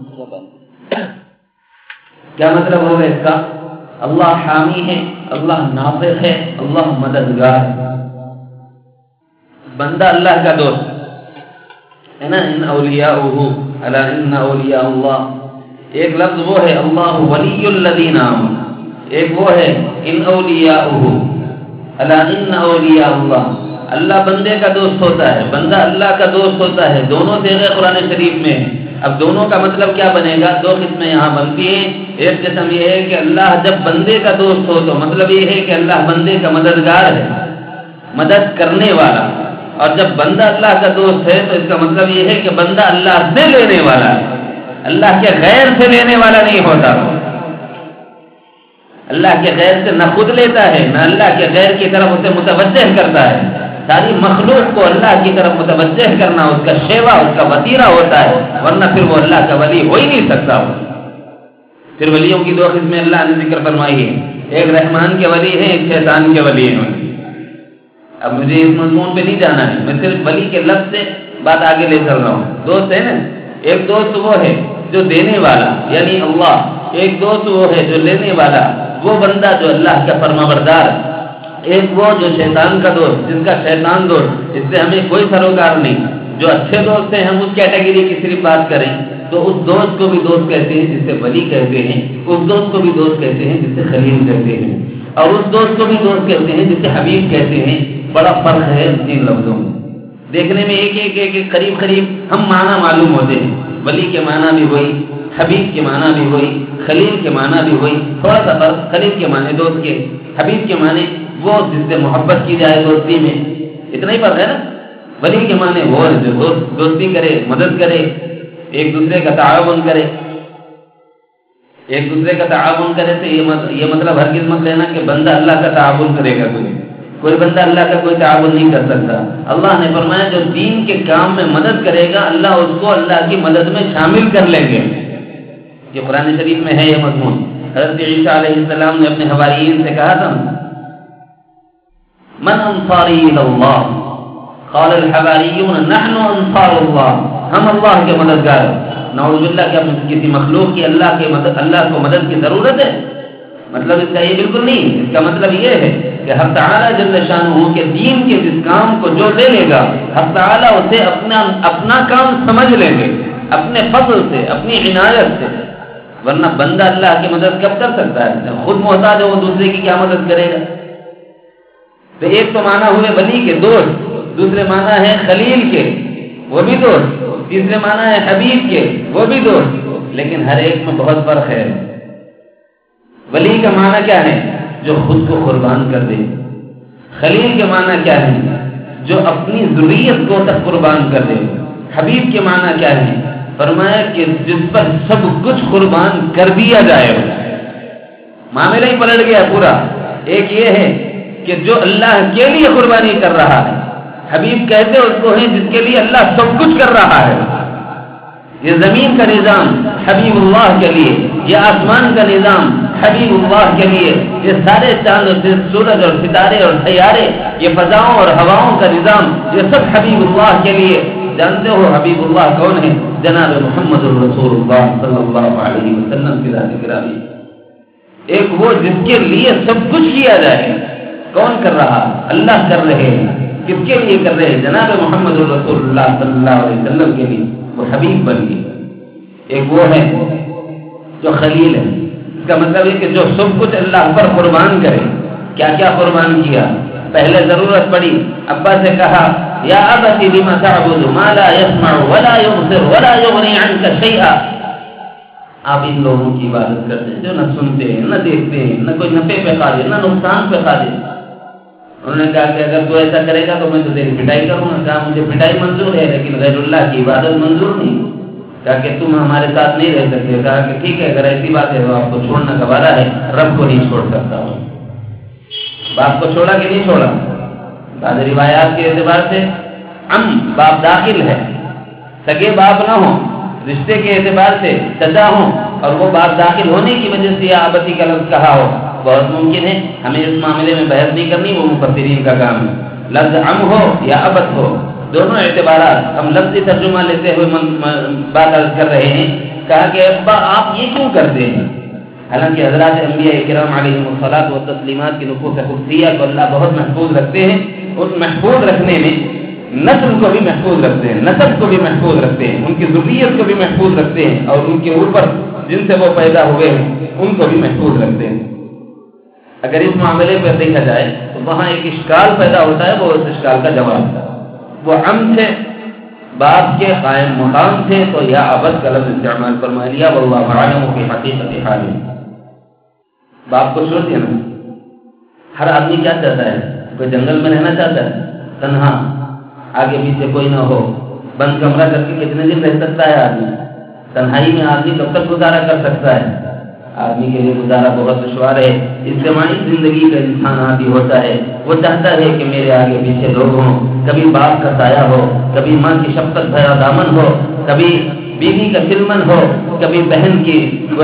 کیا مطلب ہوگا اس کا؟ اللہ حامی ہے، اللہ ناصر ہے، اللہ مددگار ہے. بندہ اللہ کا دوست ہے نا. ان اولیاءہ الا ان اولیاء اللہ، ایک لفظ وہ ہے اللہ ولی الذین آمنوا، ایک وہ ہے ان اولیاءہ الا ان اولیاء اللہ. اللہ بندے کا دوست ہوتا ہے، بندہ اللہ کا دوست ہوتا ہے. دونوں صیغے قرآن شریف میں ہیں. اب دونوں کا مطلب کیا بنے گا؟ دو قسمیں یہاں بنتی ہیں. ایک قسم یہ ہے کہ اللہ جب بندے کا دوست ہو تو مطلب یہ ہے کہ اللہ بندے کا مددگار ہے، مدد کرنے والا. اور جب بندہ اللہ کا دوست ہے تو اس کا مطلب یہ ہے کہ بندہ اللہ سے لینے والا ہے، اللہ کے غیر سے لینے والا نہیں ہوتا. اللہ کے غیر سے نہ خود لیتا ہے نہ اللہ کے غیر کی طرف اسے متوجہ کرتا ہے. ساری مخلوق کو اللہ کی طرف متوجہ کرنا اس کا شیوا، اس کا وسیلہ ہوتا ہے، ورنہ پھر وہ اللہ کا ولی ہو ہی نہیں سکتا. پھر ولیوں کی دو قسمیں اللہ نے ذکر فرمائی ہے، ایک رحمان کے ولی ہیں، ایک شیطان کے ولی ہیں. اب مجھے اس مضمون پہ نہیں جانا ہے، میں صرف ولی کے لفظ سے بات آگے لے چل رہا ہوں. دوست ہے نا، ایک دوست وہ ہے جو دینے والا یعنی اللہ، ایک دوست وہ ہے جو لینے والا، وہ بندہ جو اللہ کا فرمانبردار. ایک وہ جو شیطان کا دوست، جس کا شیطان دوست، اس سے ہمیں کوئی سروکار نہیں. جو اچھے دوست ہیں ہم اس کیٹیگری کی صرف بات کریں تو اس دوست کو بھی دوست کہتے ہیں جس سے ولی کہتے ہیں، اس دوست کو بھی دوست کہتے ہیں جس سے خلیل کہتے ہیں، اور اس دوست کو بھی دوست کہتے ہیں جس سے حبیب کہتے ہیں. بڑا فرق ہے ان لفظوں میں. دیکھنے میں ایک ایک ایک ایک قریب قریب ہم معنی معلوم ہوتے ہیں. ولی کے معنی بھی وہی، حبیب کے معنی بھی وہی، خلیل کے معنی بھی وہی. تھوڑا سا فرق، خلیل کے معنی دوست کے، حبیب کے معنی وہ جس سے محبت کی جائے دوستی میں، اتنا ہی فرق ہے نا. ولی کے معنی وہ جو دوست دوستی کرے، مدد کرے، ایک دوسرے کا تعاون کرے. ایک دوسرے کا تعاون کرے تو یہ مطلب ہرگز مت لینا کہ بندہ اللہ کا تعاون کرے گا. کوئی کوئی بندہ اللہ کا کوئی تعاون نہیں کر سکتا. اللہ نے فرمایا جو دین کے کام میں مدد کرے گا اللہ اس کو اللہ کی مدد میں شامل کر لیں گے. یہ قرآن شریف میں ہے یہ مضمون. حضرت عیسیٰ علیہ السلام نے اپنے حواریین سے کہا تھا من انصاری اللہ، قال الحواریون نحن انصار اللہ، ہم اللہ کے مددگار. نعوذ باللہ کہ کسی مخلوق کی اللہ کے مدد اللہ کو مدد کی ضرورت ہے؟ مطلب اس کا یہ بالکل نہیں. اس کا مطلب یہ ہے کہ حق تعالیٰ جل شانہ کے دین کے جس کام کو جو لے لے گا حق تعالیٰ اسے اپنا اپنا کام سمجھ لیں گے، اپنے فضل سے، اپنی عنایت سے. ورنہ بندہ اللہ کی مدد کب کر سکتا ہے؟ خود محتاج ہے، وہ دوسرے کی کیا مدد کرے گا؟ تو ایک تو معنی ہوئے ولی کے دوست، دوسرے معنی ہے خلیل کے وہ بھی دوست، تیسرے معنی ہے حبیب کے وہ بھی دوست. لیکن ہر ایک میں بہت فرق ہے. ولی کا معنی کیا ہے؟ جو خود کو قربان کر دے. خلیل کے معنی کیا ہے؟ جو اپنی ذریت کو تک قربان کر دے. حبیب کے معنی کیا ہے؟ فرمایا کہ جس پر سب کچھ قربان کر دیا جائے. معاملہ ہی پلٹ گیا پورا. ایک یہ ہے کہ جو اللہ کے لیے قربانی کر رہا ہے، حبیب کہتے اس کو ہیں جس کے لیے اللہ سب کچھ کر رہا ہے. یہ زمین کا نظام حبیب اللہ کے لیے، یہ آسمان کا نظام حبیب اللہ کے لیے، یہ سارے چاند اور سورج اور ستارے اور سیارے، یہ فضاؤں اور ہواؤں کا نظام، یہ سب حبیب اللہ کے لیے. جانتے ہو حبیب اللہ کون ہے؟ جناب محمد الرسول اللہ صلی اللہ علیہ وسلم کی ذات گرامی. ایک وہ جس کے لیے سب کچھ کیا جائے. کون کر رہا؟ اللہ کر رہے ہیں. کس کے لیے کر رہے ہیں؟ جناب محمد الرسول اللہ صلی اللہ علیہ وسلم کے لیے. وہ حبیب بن گئی. ایک وہ ہے جو خلیل ہے. اس کا مطلب ہے کہ جو سب کچھ اللہ پر قربان کرے. کیا کیا قربان کیا؟ پہلے ضرورت پڑی، ابا سے کہا یا ابت لم تعبد ما لا يسمع ولا يبصر ولا يغني عنك شيئا. آپ ان لوگوں کی عبادت کرتے ہیں جو نہ سنتے ہیں، نہ دیکھتے ہیں، نہ کوئی نفع پہ قادر، نہ نقصان پہ قادر. انہوں نے کہا کہ اگر تو ایسا کرے گا تو میں تو تیری پٹائی کروں گا. کہا مجھے پٹائی منظور ہے لیکن غیر اللہ کی عبادت منظور نہیں. کہا کہ تم ہمارے ساتھ نہیں رہ سکتے. کہا کہ ٹھیک ہے، اگر ایسی بات ہے تو آپ کو چھوڑنا گوارا ہے، رب کو نہیں چھوڑ سکتا ہوں. باپ کو چھوڑا کہ نہیں چھوڑا؟ بعض روایات کے اعتبار سے ام باپ داخل ہے، سگے باپ نہ ہو، رشتے کے اعتبار سے چچا ہوں اور وہ باپ داخل ہونے کی وجہ سے یا آبتی کا لفظ کہا ہو. بہت ممکن ہے، ہمیں اس معاملے میں بحث نہیں کرنی، وہ مفسرین کا کام ہے. لفظ ام ہو یا ابت ہو، دونوں اعتبارات ہم لفظی ترجمہ لیتے ہوئے بات عرض کر رہے ہیں. کہا کہ ابا آپ یہ کیوں کرتے ہیں؟ حالانکہ حضرات انبیاء کرام علیہم الصلاۃ والتسلیمات کی نفوس قدسیہ کو اللہ بہت محفوظ رکھتے ہیں. اس محفوظ رکھنے میں نسل کو بھی محفوظ رکھتے ہیں، نسب کو بھی محفوظ رکھتے ہیں، ان کی ذریت کو بھی محفوظ رکھتے ہیں، اور ان کے اوپر جن سے وہ پیدا ہوئے ہیں ان کو بھی محفوظ رکھتے ہیں۔ اگر اس معاملے پر دیکھا جائے تو وہاں ایک اشکال پیدا ہوتا ہے، وہ اس اشکال کا جواب وہ عم تھے، باپ کے قائم مقام تھے تو یا ابد کا لفظ استعمال فرما لیا، واللہ اعلم فی حقیقت حال۔ باپ کو چھوڑ دیا نا۔ ہر آدمی کیا چاہتا ہے؟ کوئی جنگل میں رہنا چاہتا ہے تنہا، آگے پیچھے کوئی نہ ہو، بند کمرہ کر کے کتنے دن رہ سکتا ہے آدمی؟ تنہائی میں آدمی کب تک گزارا کر سکتا ہے؟ آدمی کے لیے گزارا بہت دشوار ہے۔ اجتماعی زندگی کا انسان عادی ہوتا ہے، وہ چاہتا ہے کہ میرے آگے پیچھے لوگ ہوں، کبھی باپ کا سایہ ہو، کبھی ماں کی شفقت بھرا دامن ہو، کبھی بیوی کا چلمن ہو، کبھی بہن کی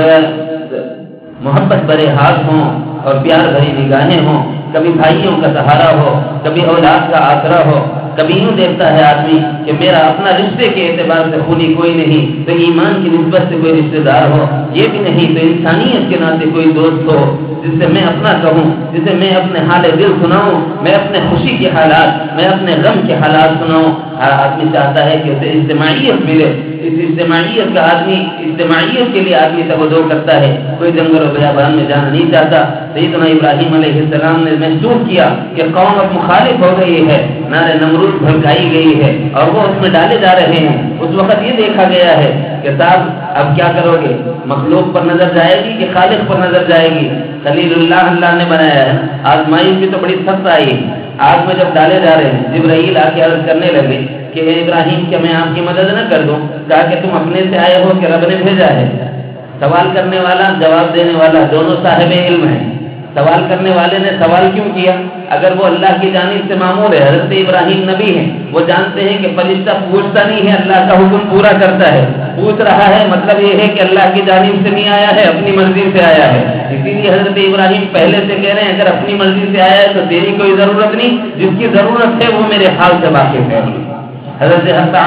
محبت بھرے ہاتھ ہوں اور پیار بھری نگاہیں ہوں، کبھی بھائیوں کا سہارا ہو، کبھی اولاد کا آسرا ہو۔ کبھی یوں دیکھتا ہے آدمی کہ میرا اپنا رشتے کے اعتبار سے خونی کوئی نہیں، تو ایمان کی نسبت سے کوئی رشتے دار ہو یہ بھی نہیں، تو انسانیت کے ناطے کوئی دوست ہو جس سے میں اپنا کہوں، جسے میں اپنے حال دل سناؤں، میں اپنے خوشی کے حالات، میں اپنے غم کے حالات سناؤں۔ ہر آدمی چاہتا ہے کہ اسے اجتماعیت ملے، اس اجتماعیت کا آدمی اجتماعیت کے لیے آدمی تبدو کرتا ہے، کوئی جنگل و بیابان میں جانا نہیں چاہتا۔ سیدنا ابراہیم علیہ السلام نے محسوس کیا کہ قوم اب مخالف ہو گئی ہے، نارے نمرود بھڑکائی گئی ہے اور وہ اس میں ڈالے جا رہے ہیں۔ اس وقت یہ دیکھا گیا ہے کہ صاحب اب کیا کرو گے؟ مخلوق پر نظر جائے گی کہ خالق پر نظر جائے گی؟ خلیل اللہ اللہ نے بنایا ہے، آزمائش بھی تو بڑی سخت آئی۔ آگ میں جب ڈالے جا رہے ہیں، جبرائیل آ کے عرض کرنے لگے کہ اے ابراہیم کیا میں آپ کی مدد نہ کر دوں؟ کہا کہ تم اپنے سے آئے ہو کہ رب نے بھیجا ہے؟ سوال کرنے والا جواب دینے والا دونوں صاحب علم ہیں۔ سوال کرنے والے نے سوال کیوں کیا؟ اگر وہ اللہ کی جانب سے معمور ہے، حضرت ابراہیم نبی ہیں، وہ جانتے ہیں کہ فرشتہ پوچھتا نہیں ہے، اللہ کا حکم پورا کرتا ہے۔ پوچھ رہا ہے مطلب یہ ہے کہ اللہ کی جانب سے نہیں آیا ہے، اپنی مرضی سے آیا ہے۔ اسی لیے حضرت ابراہیم پہلے سے کہہ رہے ہیں اگر اپنی مرضی سے آیا ہے تو تیری کوئی ضرورت نہیں، جس کی ضرورت ہے وہ میرے حال سے واقف ہے۔ حضرت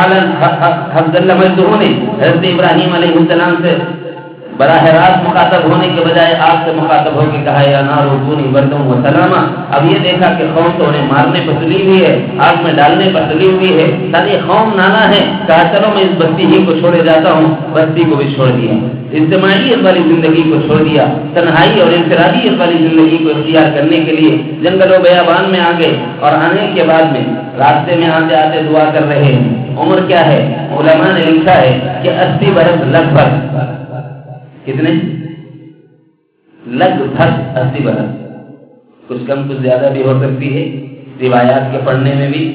حفظ اللہ مجدہ نے حضرت ابراہیم علیہ السلام سے براہ راست مخاطب ہونے کے بجائے آگ سے مخاطب ہو کے کہا یا نار کونی بردم و سلاما۔ اب یہ دیکھا کہ قوم تو انہیں مارنے پر تلی ہوئی ہے، آگ میں ڈالنے پر تلی ہوئی ہے، ساری قوم نانا ہے، کہا چلو میں اس بستی ہی کو چھوڑے جاتا ہوں۔ بستی کو بھی چھوڑ دیا، اجتماعیت والی زندگی کو چھوڑ دیا، تنہائی اور انفرادیت والی زندگی کو اختیار کرنے کے لیے جنگل و بیابان میں آ گئے۔ اور آنے کے بعد میں راستے میں آتے آتے دعا کر رہے ہیں۔ عمر کیا ہے؟ علماء نے لکھا ہے کہ اسی برس لگ بھگ، کتنے؟ لگ بھگ اسی برس، کچھ کم کچھ زیادہ بھی ہو سکتی ہے روایات کے پڑھنے میں بھی۔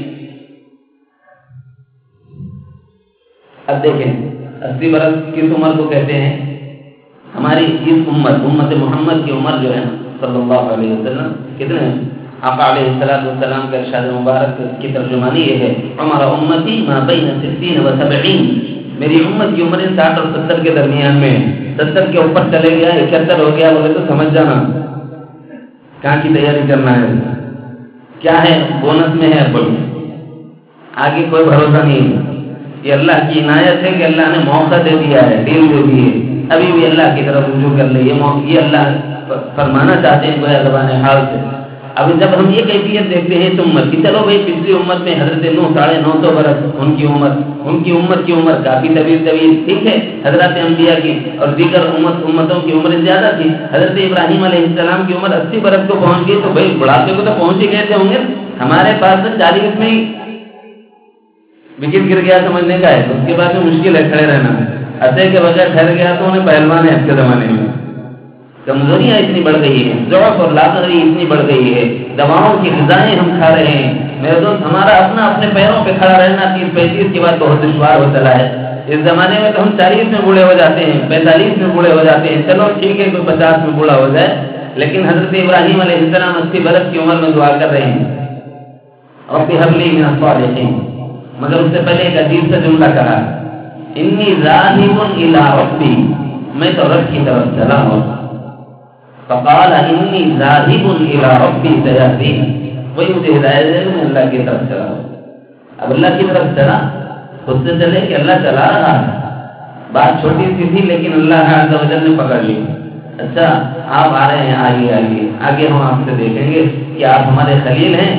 اب دیکھیں اسی برس کس عمر کو کہتے ہیں؟ ہماری اس امت امت محمد کی عمر جو ہے صلی اللہ علیہ وسلم کتنے ہیں؟ آقا علیہ الصلوۃ والسلام کا ارشاد مبارک کی ترجمانی یہ ہے عمر امتی ما بین ستین و سبعین، میری امت کی عمر ساٹھ اور ستر کے درمیان میں ہے۔ ستر کے اوپر چلے گیا، اکہتر ہو گیا بولے تو سمجھ جانا کہاں کی تیاری کرنا ہے، کیا ہے بونس میں ہے، بول آگے کوئی بھروسہ نہیں ہے۔ یہ اللہ کی عنایت ہے کہ اللہ نے موقع دے دیا ہے، ڈیل دے دی ہے، ابھی بھی اللہ کی طرف رجوع کر لے، یہ اللہ فرمانا چاہتے ہیں گویا زبان حال سے۔ اب جب ہم یہ کیفیت دیکھتے ہیں تو امت کی، چلو بھائی پچھلی امت میں حضرت نوح ساڑھے نو سو برس ان کی عمر، ان کی امت کی عمر کافی طویل طویل ٹھیک ہے، حضرت انبیاء کی اور دیگر امت امتوں کی عمر زیادہ تھی۔ حضرت ابراہیم علیہ السلام کی عمر اسی برس کو پہنچ گئی، تو بھائی بڑھاپے کو تو پہنچ ہی گئے تھے ہوں گے۔ ہمارے پاس تو چالیس میں ہی وکٹ گر گیا سمجھنے کا ہے، اس کے بعد میں مشکل ہے کھڑے رہنا، اچھے کے بغیر ٹھہر گیا تو انہیں پہلوان ہے اب کے زمانے میں۔ کمزوریاں اتنی بڑھ گئی ہیں، ضعف اور لاغری اتنی بڑھ گئی ہے، دواؤں کی غذائیں ہم کھا رہے ہیں۔ میرے دوست ہمارا اپنا اپنے پیروں پہ کھڑا رہنا تیس پینتیس کے بعد بہت دشوار ہو چلا ہے۔ اس زمانے میں تو ہم چالیس میں بوڑھے ہو جاتے ہیں، پینتالیس میں بوڑھے ہو جاتے ہیں، چلو ٹھیک ہے کوئی پچاس میں بوڑھا ہو جائے، لیکن حضرت ابراہیم علیہ السلام اسی برس کی عمر میں دعا کر رہے ہیں رب هب لي من الصالحين، مگر اس سے پہلے ایک عجیب سا جملہ کہا انی ذاہب الی ربی، میں تو رب کی طرف چلا ہوں۔ فقال انی ذاہب الی ربی سیہدین، وہی مجھے ہدایت ہے میں اللہ کی طرف چلا ہوں۔ اب اللہ کی طرف چلا، خود سے چلے کہ اللہ چلا رہا ہے، بات چھوٹی سی تھی لیکن اللہ عز و جل نے پکڑ لی۔ اچھا آپ آ رہے ہیں، آئیے آئیے، آگے ہم آپ سے دیکھیں گے کہ آپ ہمارے خلیل ہیں، ہم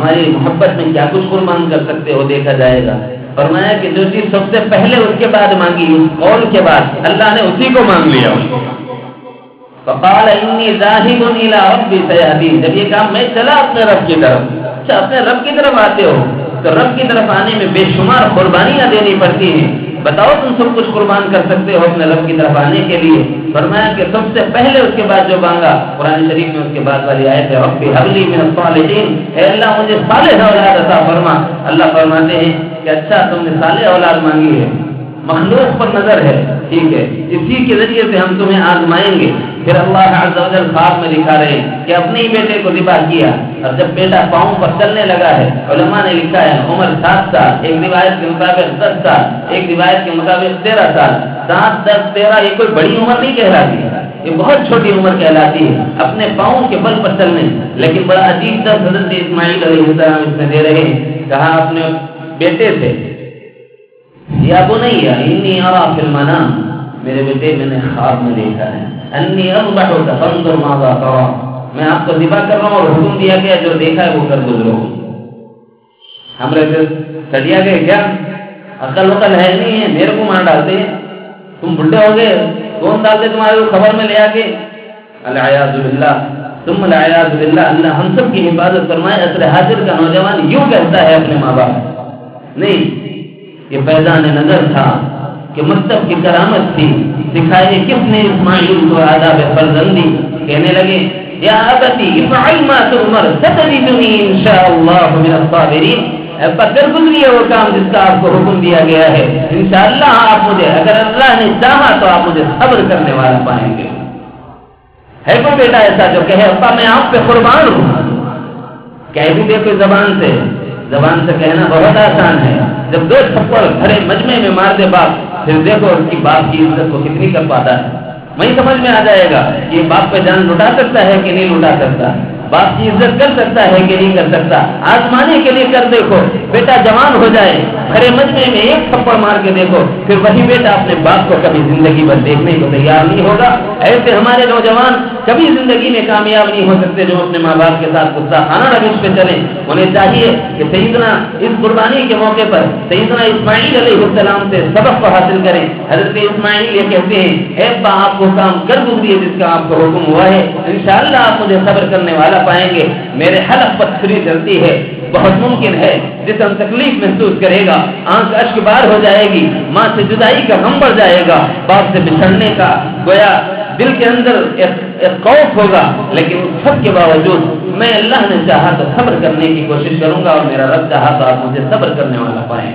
ہماری محبت میں کیا کچھ قربان کر سکتے ہو دیکھا جائے گا. فرمایا کہ جو چیز سب سے پہلے اس کے بعد مانگی, اس قول کے بعد اللہ نے اسی کو مانگ لیا. فقال انی ذاہب الی ربی سیہدین. جب یہ کہا میں چلا اپنے رب کی طرف. اچھا اپنے رب کی طرف آتے ہو تو رب کی طرف آنے میں بے شمار قربانیاں دینی پڑتی ہیں. بتاؤ تم سب کچھ قربان کر سکتے ہو اپنے رب کی طرف آنے کے لیے؟ فرمایا کہ سب سے پہلے اس کے بعد جو مانگا, قرآن شریف میں اس کے بعد والی آیت ہے رب هب لی من الصالحین, اے اللہ مجھے صالح اولاد عطا فرما. اللہ فرماتے ہیں کہ اچھا تم نے صالح اولاد مانگی ہے, مخلوق پر نظر ہے, ٹھیک ہے, اسی کے ذریعے سے ہم تمہیں آزمائیں گے. پھر اللہ عز و جل خواب میں دکھا رہے ہیں کہ اپنے ہی بیٹے کو ذبح کیا, اور جب بیٹا پاؤں پر چلنے لگا ہے, علماء نے لکھا ہے عمر سات سال, ایک روایت کے مطابق دس سال, ایک روایت کے مطابق تیرہ سال. سات دس تیرہ یہ کوئی بڑی عمر نہیں کہلاتی, یہ بہت چھوٹی عمر کہلاتی ہے اپنے پاؤں کے بل پر چلنے. لیکن بڑا عجیب درس حضرت اسماعیل علیہ السلام اس میں دے رہے ہیں. کہا اپنے بیٹے سے یا بنیا انی ارا فی المنام, میرے بیٹے میں نے خواب میں دیکھا ہے, انی اذبحک فانظر ماذا ترى, میں آپ کو ذبح کر رہا ہوں اور حکم دیا گیا جو دیکھا ہے وہ کر گزرو. ہم رہتے سڑیا گئے کیا, عقل وقل ہے نہیں ہے, میرے کو مار ڈالتے ہیں, تم بڈھے ہو گئے, کون ڈالتے تمہارے کو خبر میں لے آ کے. العیاذ باللہ ثم العیاذ باللہ. اللہ ہم سب کی حفاظت فرمائے. عصر حاضر کا نوجوان یوں کہتا ہے اپنے ماں باپ, نہیں یہ فیضان نظر تھا کہ مکتب کی کرامت تھی, سکھائے کس نے اسماعیل کو آداب فرزندی. کہنے لگے یا ابتی افعل ما تؤمر ستجدنی انشاءاللہ من الصابرین. ابا کر گزریے وہ کام جس کا آپ کو حکم دیا گیا ہے, انشاءاللہ آپ مجھے, اگر اللہ نے چاہا تو آپ مجھے صبر کرنے والا پائیں گے. ہے کوئی بیٹا ایسا جو کہے ابا میں آپ پہ قربان ہوں؟ کہہ بھی دے کوئی زبان سے, زبان سے کہنا بہت آسان ہے. جب دو تھپڑ بھرے مجمع میں مار دے باپ, پھر دیکھو اس کی باپ کی عزت کو کتنی کر پاتا ہے. وہیں سمجھ میں آ جائے گا یہ باپ پہ جان لٹا سکتا ہے کہ نہیں لٹا سکتا, باپ کی عزت کر سکتا ہے کہ نہیں کر سکتا. آزمانے کے لیے کر دیکھو, بیٹا جوان ہو جائے, بھرے مجمع میں ایک تھپڑ مار کے دیکھو, پھر وہی بیٹا اپنے باپ کو کبھی زندگی بھر دیکھنے کو تیار نہیں ہوگا. ایسے ہمارے نوجوان کبھی زندگی میں کامیاب نہیں ہو سکتے جو اپنے ماں باپ کے ساتھ غصہ خانہ روش پہ چلیں. انہیں چاہیے کہ سیدنا اس قربانی کے موقع پر سیدنا اسماعیل علیہ السلام سے سبق کو حاصل کریں. حضرت اسماعیل یہ کہتے ہیں اے ابا آپ وہ کام کر گزریے جس کا آپ کو حکم ہوا ہے, انشاءاللہ آپ مجھے صبر کرنے والا پائیں گے. میرے حلق پر چھری چلتی ہے, بہت ممکن ہے جسم تکلیف محسوس کرے گا, آنکھ اشک بار ہو جائے گی, ماں سے جدائی کا غم بڑھ جائے گا, باپ سے بچھڑنے کا گویا دل کے اندر ایک, ایک خوف ہوگا. لیکن اس سب کے باوجود میں اللہ نے چاہا تو صبر کرنے کی کوشش کروں گا, اور میرا رب چاہا تو آپ مجھے صبر کرنے والا پائیں.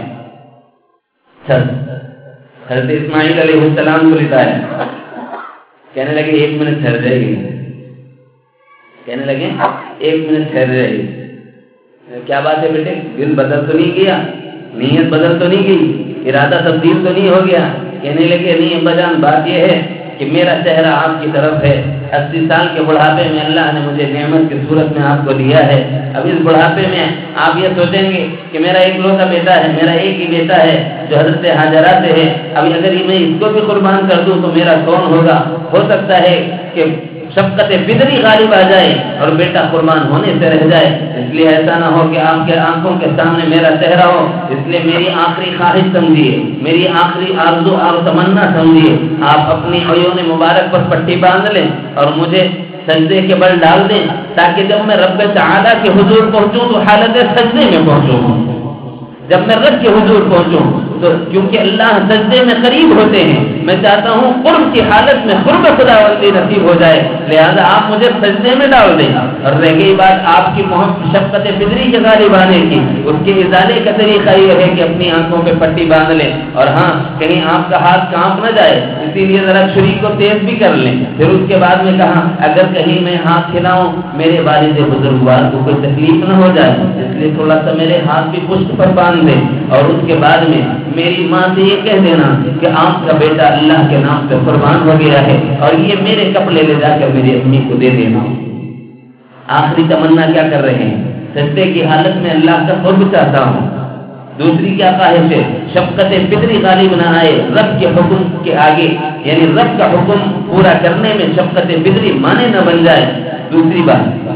حضرت اسماعیل علیہ السلام کو لیتا ہے, کہنے لگے ایک منٹ ٹھہر جائے گی, کہنے لگے ایک منٹ ٹھہر جائے گی. کیا بات ہے بیٹے, دل بدل تو نہیں گیا, نیت بدل تو نہیں گئی, ارادہ تبدیل تو نہیں ہو گیا؟ کہنے لگے نہیں ابا جان, بات یہ ہے کہ میرا چہرہ آپ کی طرف ہے. اسی سال کے بڑھاپے میں اللہ نے مجھے نعمت کی صورت میں آپ کو دیا ہے. اب اس بڑھاپے میں آپ یہ سوچیں گے کہ میرا ایک لوتا بیٹا ہے, میرا ایک ہی بیٹا ہے جو حضرت حاجرہ سے ہے, ابھی اگر میں اس کو بھی قربان کر دوں تو میرا کون ہوگا؟ ہو سکتا ہے کہ شفقت فطری غالب آ جائے اور بیٹا قربان ہونے سے رہ جائے. اس لیے ایسا نہ ہو کہ آپ کے آنکھوں کے سامنے میرا چہرہ ہو. اس لیے میری آخری خواہش سمجھیے, میری آخری آرزو اور تمنا سمجھیے, آپ اپنی عیون مبارک پر پٹی باندھ لیں اور مجھے سجدے کے بل ڈال دیں, تاکہ جب میں رب تعالیٰ کے حضور پہنچوں تو حالت سجدے میں پہنچوں. جب میں رب کے حضور پہنچوں تو کیونکہ اللہ سجدے میں قریب ہوتے ہیں, میں چاہتا ہوں قرب کی حالت میں قرب خداوندی نصیب ہو جائے, لہذا آپ مجھے سجدے میں ڈال دیں. اور رہ گئی بات آپ کی محبت شفقت فطری کے غالب آنے کی, اس کے ازالے کا طریقہ یہ ہے کہ اپنی آنکھوں پہ پٹی باندھ لیں, اور ہاں کہیں آپ کا ہاتھ کانپ نہ جائے, اسی لیے ذرا چھری کو تیز بھی کر لیں. پھر اس کے بعد میں کہا اگر کہیں میں ہاتھ کھلاؤں میرے والد بزرگوار کو کوئی تکلیف نہ ہو جائے, اس لیے تھوڑا سا میرے ہاتھ بھی پشت پر باندھ دیں. اور اس کے بعد میں میری ماں سے یہ کہہ دینا کہ آپ کا بیٹا اللہ کے نام پہ قربان ہو گیا ہے, اور یہ میرے کپڑے لے جا کر میری امی کو دے دینا. آخری تمنا کیا کر رہے ہیں؟ سجدے کی حالت میں اللہ کا قرب چاہتا ہوں. دوسری کیا خواہش ہے؟ شفقت فطری غالب نہ آئے رب کے حکم کے آگے, یعنی رب کا حکم پورا کرنے میں شفقت فطری مانے نہ بن جائے. دوسری بات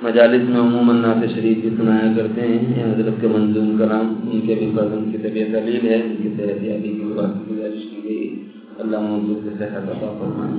مجالس میں عموماً نعت شریف بھی سنایا کرتے ہیں. یہ حضرت کے منظوم کلام ان کے بھی فرزند کی طبیعت علیل ہے, ان کی صحت یابی کی دعا کی گزارش کی گئی. اللہ موضوع سے صحت عطا فرمائے.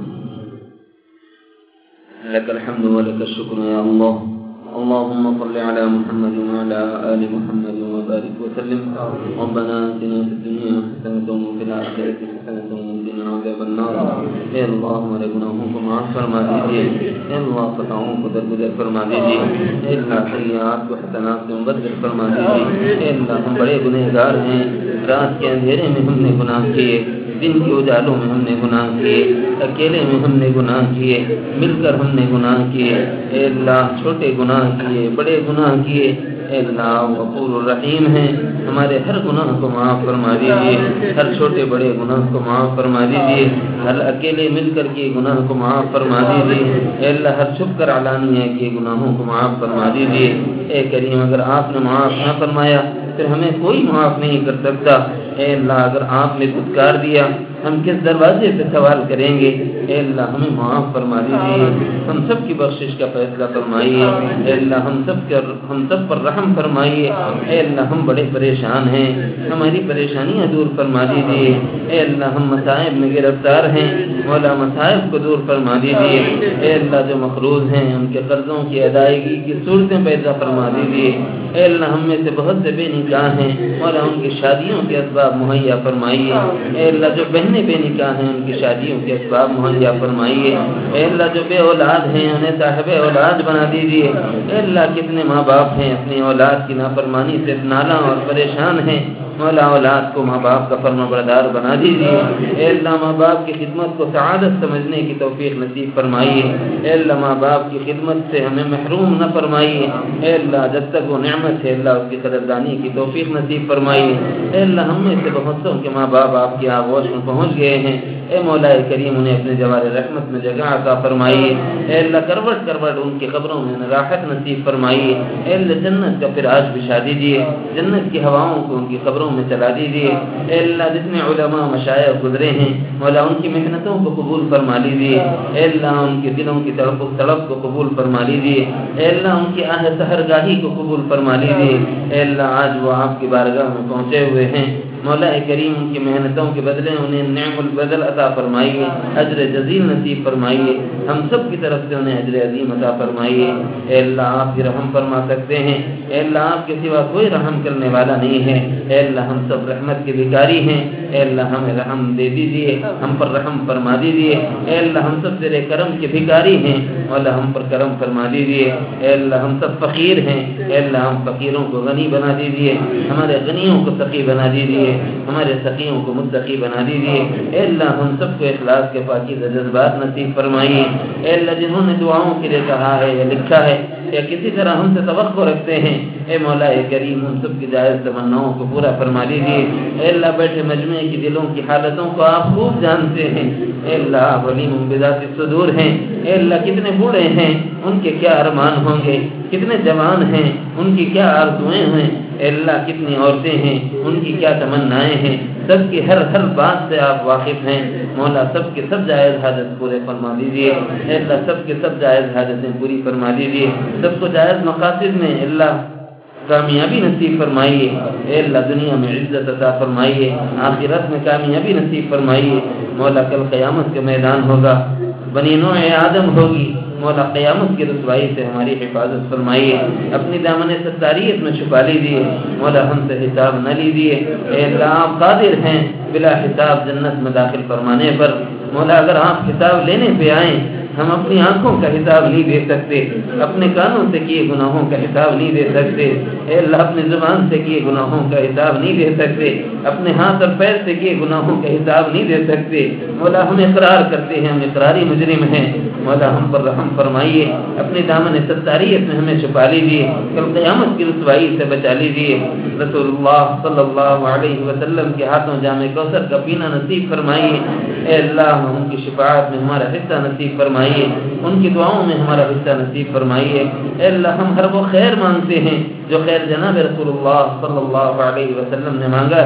لك الحمد ولك الشكر يا الله. اللهم صل على محمد وعلى آل محمد وبارك وسلم. ربنا آتنا في الدنيا حسنة وفي الآخرة حسنة وقنا عذاب النار. اے اللہ ہمارے گناہوں کو معاف فرما دیجیے. اے اللہ خطاؤں کو درگزر فرما دیجیے. اے اللہ سیئات کو حسنات سے مبدل فرما دیجیے. اے اللہ ہم بڑے گنہگار ہیں. رات کے اندھیرے میں ہم نے گناہ کیے, دن کے اجالوں میں ہم نے گناہ کیے, اکیلے میں ہم نے گناہ کیے, مل کر ہم نے گناہ کیے. اے اللہ چھوٹے گناہ کیے, بڑے گناہ کیے. اے اللہ غفور الرحیم ہیں, ہمارے ہر گناہ کو معاف فرما دیجیے. ہر چھوٹے بڑے گناہ کو معاف فرما دیجیے. ہر اکیلے مل کر کے گناہ کو معاف فرما دیجیے. اے اللہ ہر چھپ کر علانیہ کے گناہوں کو معاف فرما دیجیے. اے کریم اگر آپ نے معاف نہ فرمایا پھر ہمیں کوئی معاف نہیں کر سکتا. اے اللہ اگر آپ نے دھتکار دیا ہم کس دروازے سے سوال کریں گے. اے اللہ ہمیں معاف فرما دیجیے. ہم سب کی بخشش کا فیصلہ فرمائیے. اے اللہ ہم سب کر ہم سب پر رحم فرمائیے. اے اللہ ہم بڑے پریشان ہیں, ہماری پریشانیاں دور فرما دیجیے. اے اللہ ہم مصائب میں گرفتار ہیں, مولا مصائب کو دور فرما دیجیے. اے اللہ جو مقروض ہیں ان کے قرضوں کی ادائیگی کی صورتیں پیدا فرما دیجیے. اے اللہ ہم میں سے بہت سے بے نکاح ہیں, مولا ان کی شادیوں کے اسباب مہیا فرمائیے. اے اللہ جو بہنیں بے نکاح ہیں ان کی شادیوں کے اسباب مہیا فرمائیے. اے اللہ جو بے اولاد ہیں انہیں صاحب اولاد بنا دیجیے. اے اللہ کتنے ماں باپ ہیں اپنی اولاد کی نافرمانی سے نالاں اور پریشان ہیں, مولا اولاد کو ماں باپ کا فرما بردار بنا دیجیے. اے اللہ ماں باپ کی خدمت کو سعادت سمجھنے کی توفیق نصیب فرمائیے. اے اللہ ماں باپ کی خدمت سے ہمیں محروم نہ فرمائیے. اے اللہ جب تک وہ نعمت ہے اللہ اس کی قدردانی کی توفیق نصیب فرمائیے. اے اللہ ہم میں سے بہت سو کے ماں باپ آپ کی آغوش میں پہنچ گئے ہیں. اے مولا کریم انہیں اپنے جوار رحمت میں جگہ عطا فرمائیے. اے اللہ کروٹ کروٹ ان کی قبروں میں راحت نصیب فرمائیے. اے اللہ جنت کا فراش بچھا دیجیے, جنت کی ہواؤں کو ان کی قبروں میں چلا دیجیے. اے اللہ جتنے علماء مشائخ گزرے ہیں مولا ان کی محنتوں کو قبول فرما لیجیے. اے اللہ ان کے دلوں کی تڑپ تڑپ کو قبول فرما لیجیے. اے اللہ ان کی آہ سحرگاہی کو قبول فرما لیجیے. اے اللہ آج وہ آپ کی بارگاہ میں پہنچے ہوئے ہیں, مولا کریم ان کی محنتوں کے بدلے انہیں نعم البدل عطا فرمائیے, اجر جزیل نصیب فرمائیے. ہم سب کی طرف سے انہیں اجر عظیم عطا فرمائیے. اے اللہ آپ ہی رحم فرما سکتے ہیں. اے اللہ آپ کے سوا کوئی رحم کرنے والا نہیں ہے. اے اللہ ہم سب رحمت کے بھکاری ہیں. اے اللہ ہمیں رحم دے دیجیے, ہم پر رحم فرما دیجیے. اے اللہ ہم سب تیرے کرم کے بھکاری ہیں, مولا ہم پر کرم فرما دیجیے. اے اللہ ہم سب فقیر ہیں. اے اللہ ہم فقیروں کو غنی بنا دیجیے, ہمارے غنیوں کو سقی بنا دیجیے, ہمارے سقیوں کو متقی بنا دیجیے. اے اللہ ہم سب کو اخلاص کے پاکیزہ جذبات نصیب فرمائیے. اے اللہ جنہوں نے دعاؤں کے لیے کہا ہے یا لکھا ہے یا کسی طرح ہم سے توقع رکھتے ہیں, اے مولا کریم ہم سب کی جائز تمناؤں کو پورا فرما دیجیے. اے اللہ بیٹھے مجمع کی دلوں کی حالتوں کو آپ خوب جانتے ہیں. اے اللہ آپ علیم بذات الصدور ہیں. اے اللہ کتنے بوڑھے ہیں ان کے کیا ارمان ہوں گے, کتنے جوان ہیں ان کی کیا آرزوئیں ہیں. اے اللہ کتنی عورتیں ہیں ان کی کیا تمنائیں ہیں. سب کی ہر ہر بات سے آپ واقف ہیں. مولا سب کے سب جائز حاجت پورے فرما دیجیے. اے اللہ سب کے سب جائز حاجتیں پوری فرما دیجیے. سب کو جائز مقاصد میں اللہ کامیابی نصیب فرمائیے. اے اللہ دنیا میں عزت عطا فرمائیے, آخرت میں کامیابی نصیب فرمائیے. مولا کل قیامت کا میدان ہوگا, بنی نوع آدم ہوگی, مولا قیامت کی رسوائی سے ہماری حفاظت فرمائیے. اپنی دامن ستاریت میں چھپا لیجیے. مولا ہم سے حساب نہ لیجیے. اے اللہ آپ قادر ہیں بلا حساب جنت میں داخل فرمانے پر. مولا اگر آپ حساب لینے پہ آئیں ہم اپنی آنکھوں کا حساب نہیں دے سکتے, اپنے کانوں سے کیے گناہوں کا حساب نہیں دے سکتے. اے اللہ اپنی زبان سے کیے گناہوں کا حساب نہیں دے سکتے, اپنے ہاتھ اور پیر سے کیے گناہوں کا حساب نہیں دے سکتے. مولا ہم اقرار کرتے ہیں ہم اقراری مجرم ہیں. مولا ہم پر رحم فرمائیے. اپنی دامن ستاریت میں ہمیں چھپا لیجیے. کل قیامت کی رسوائی سے بچا لیجیے. رسول اللہ صلی اللہ علیہ وسلم کے ہاتھوں جام کوثر کا پینا نصیب فرمائیے. اے اللہ ہم کی شفاعت میں ہمارا حصہ نصیب فرمائیے, ان کی دعاؤں میں ہمارا حصہ نصیب فرمائیے. اے اللہ ہم ہر وہ خیر مانگتے ہیں جو خیر جناب رسول اللہ صلی اللہ علیہ وسلم نے مانگا ہے.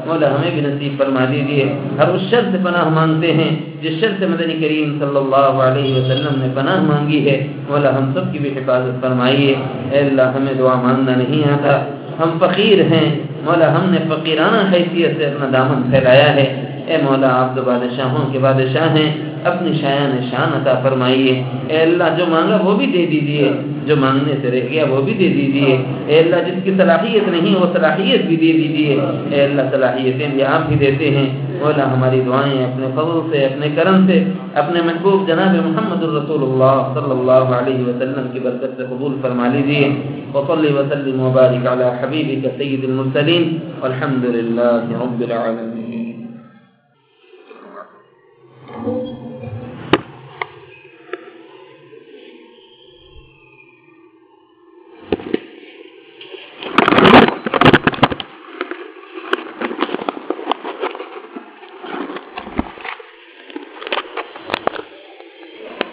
مولا ہمیں بھی نصیب فرما دیجیے. ہر اس شر سے پناہ مانگتے ہیں جس شر سے مدنی کریم صلی اللہ علیہ وسلم نے پناہ مانگی ہے. مولا ہم سب کی بھی حفاظت فرمائیے. اے اللہ ہمیں دعا مانگنا نہیں آتا, ہم فقیر ہیں مولا, ہم نے فقیرانہ حیثیت سے اپنا دامن پھیلایا ہے. اے مولا آپ تو بادشاہوں کے بادشاہ ہیں, اپنی شایان شان عطا فرمائیے. اے اللہ جو مانگا وہ بھی دے دیجیے, جو مانگنے سے رہ گیا وہ بھی دے دیجیے. اے اللہ جس کی صلاحیت نہیں وہ صلاحیت بھی دے دیجیے. اے اللہ صلاحیتیں بھی آپ ہی دیتے ہیں. مولا ہماری دعائیں اپنے فضل سے, اپنے کرم سے, اپنے محبوب جناب محمد الرسول اللہ صلی اللہ علیہ وسلم کی برکت سے قبول فرما لیجیے. وصلی وسلم وبارک علی حبیبک سید المرسلین والحمد للہ رب العالمین.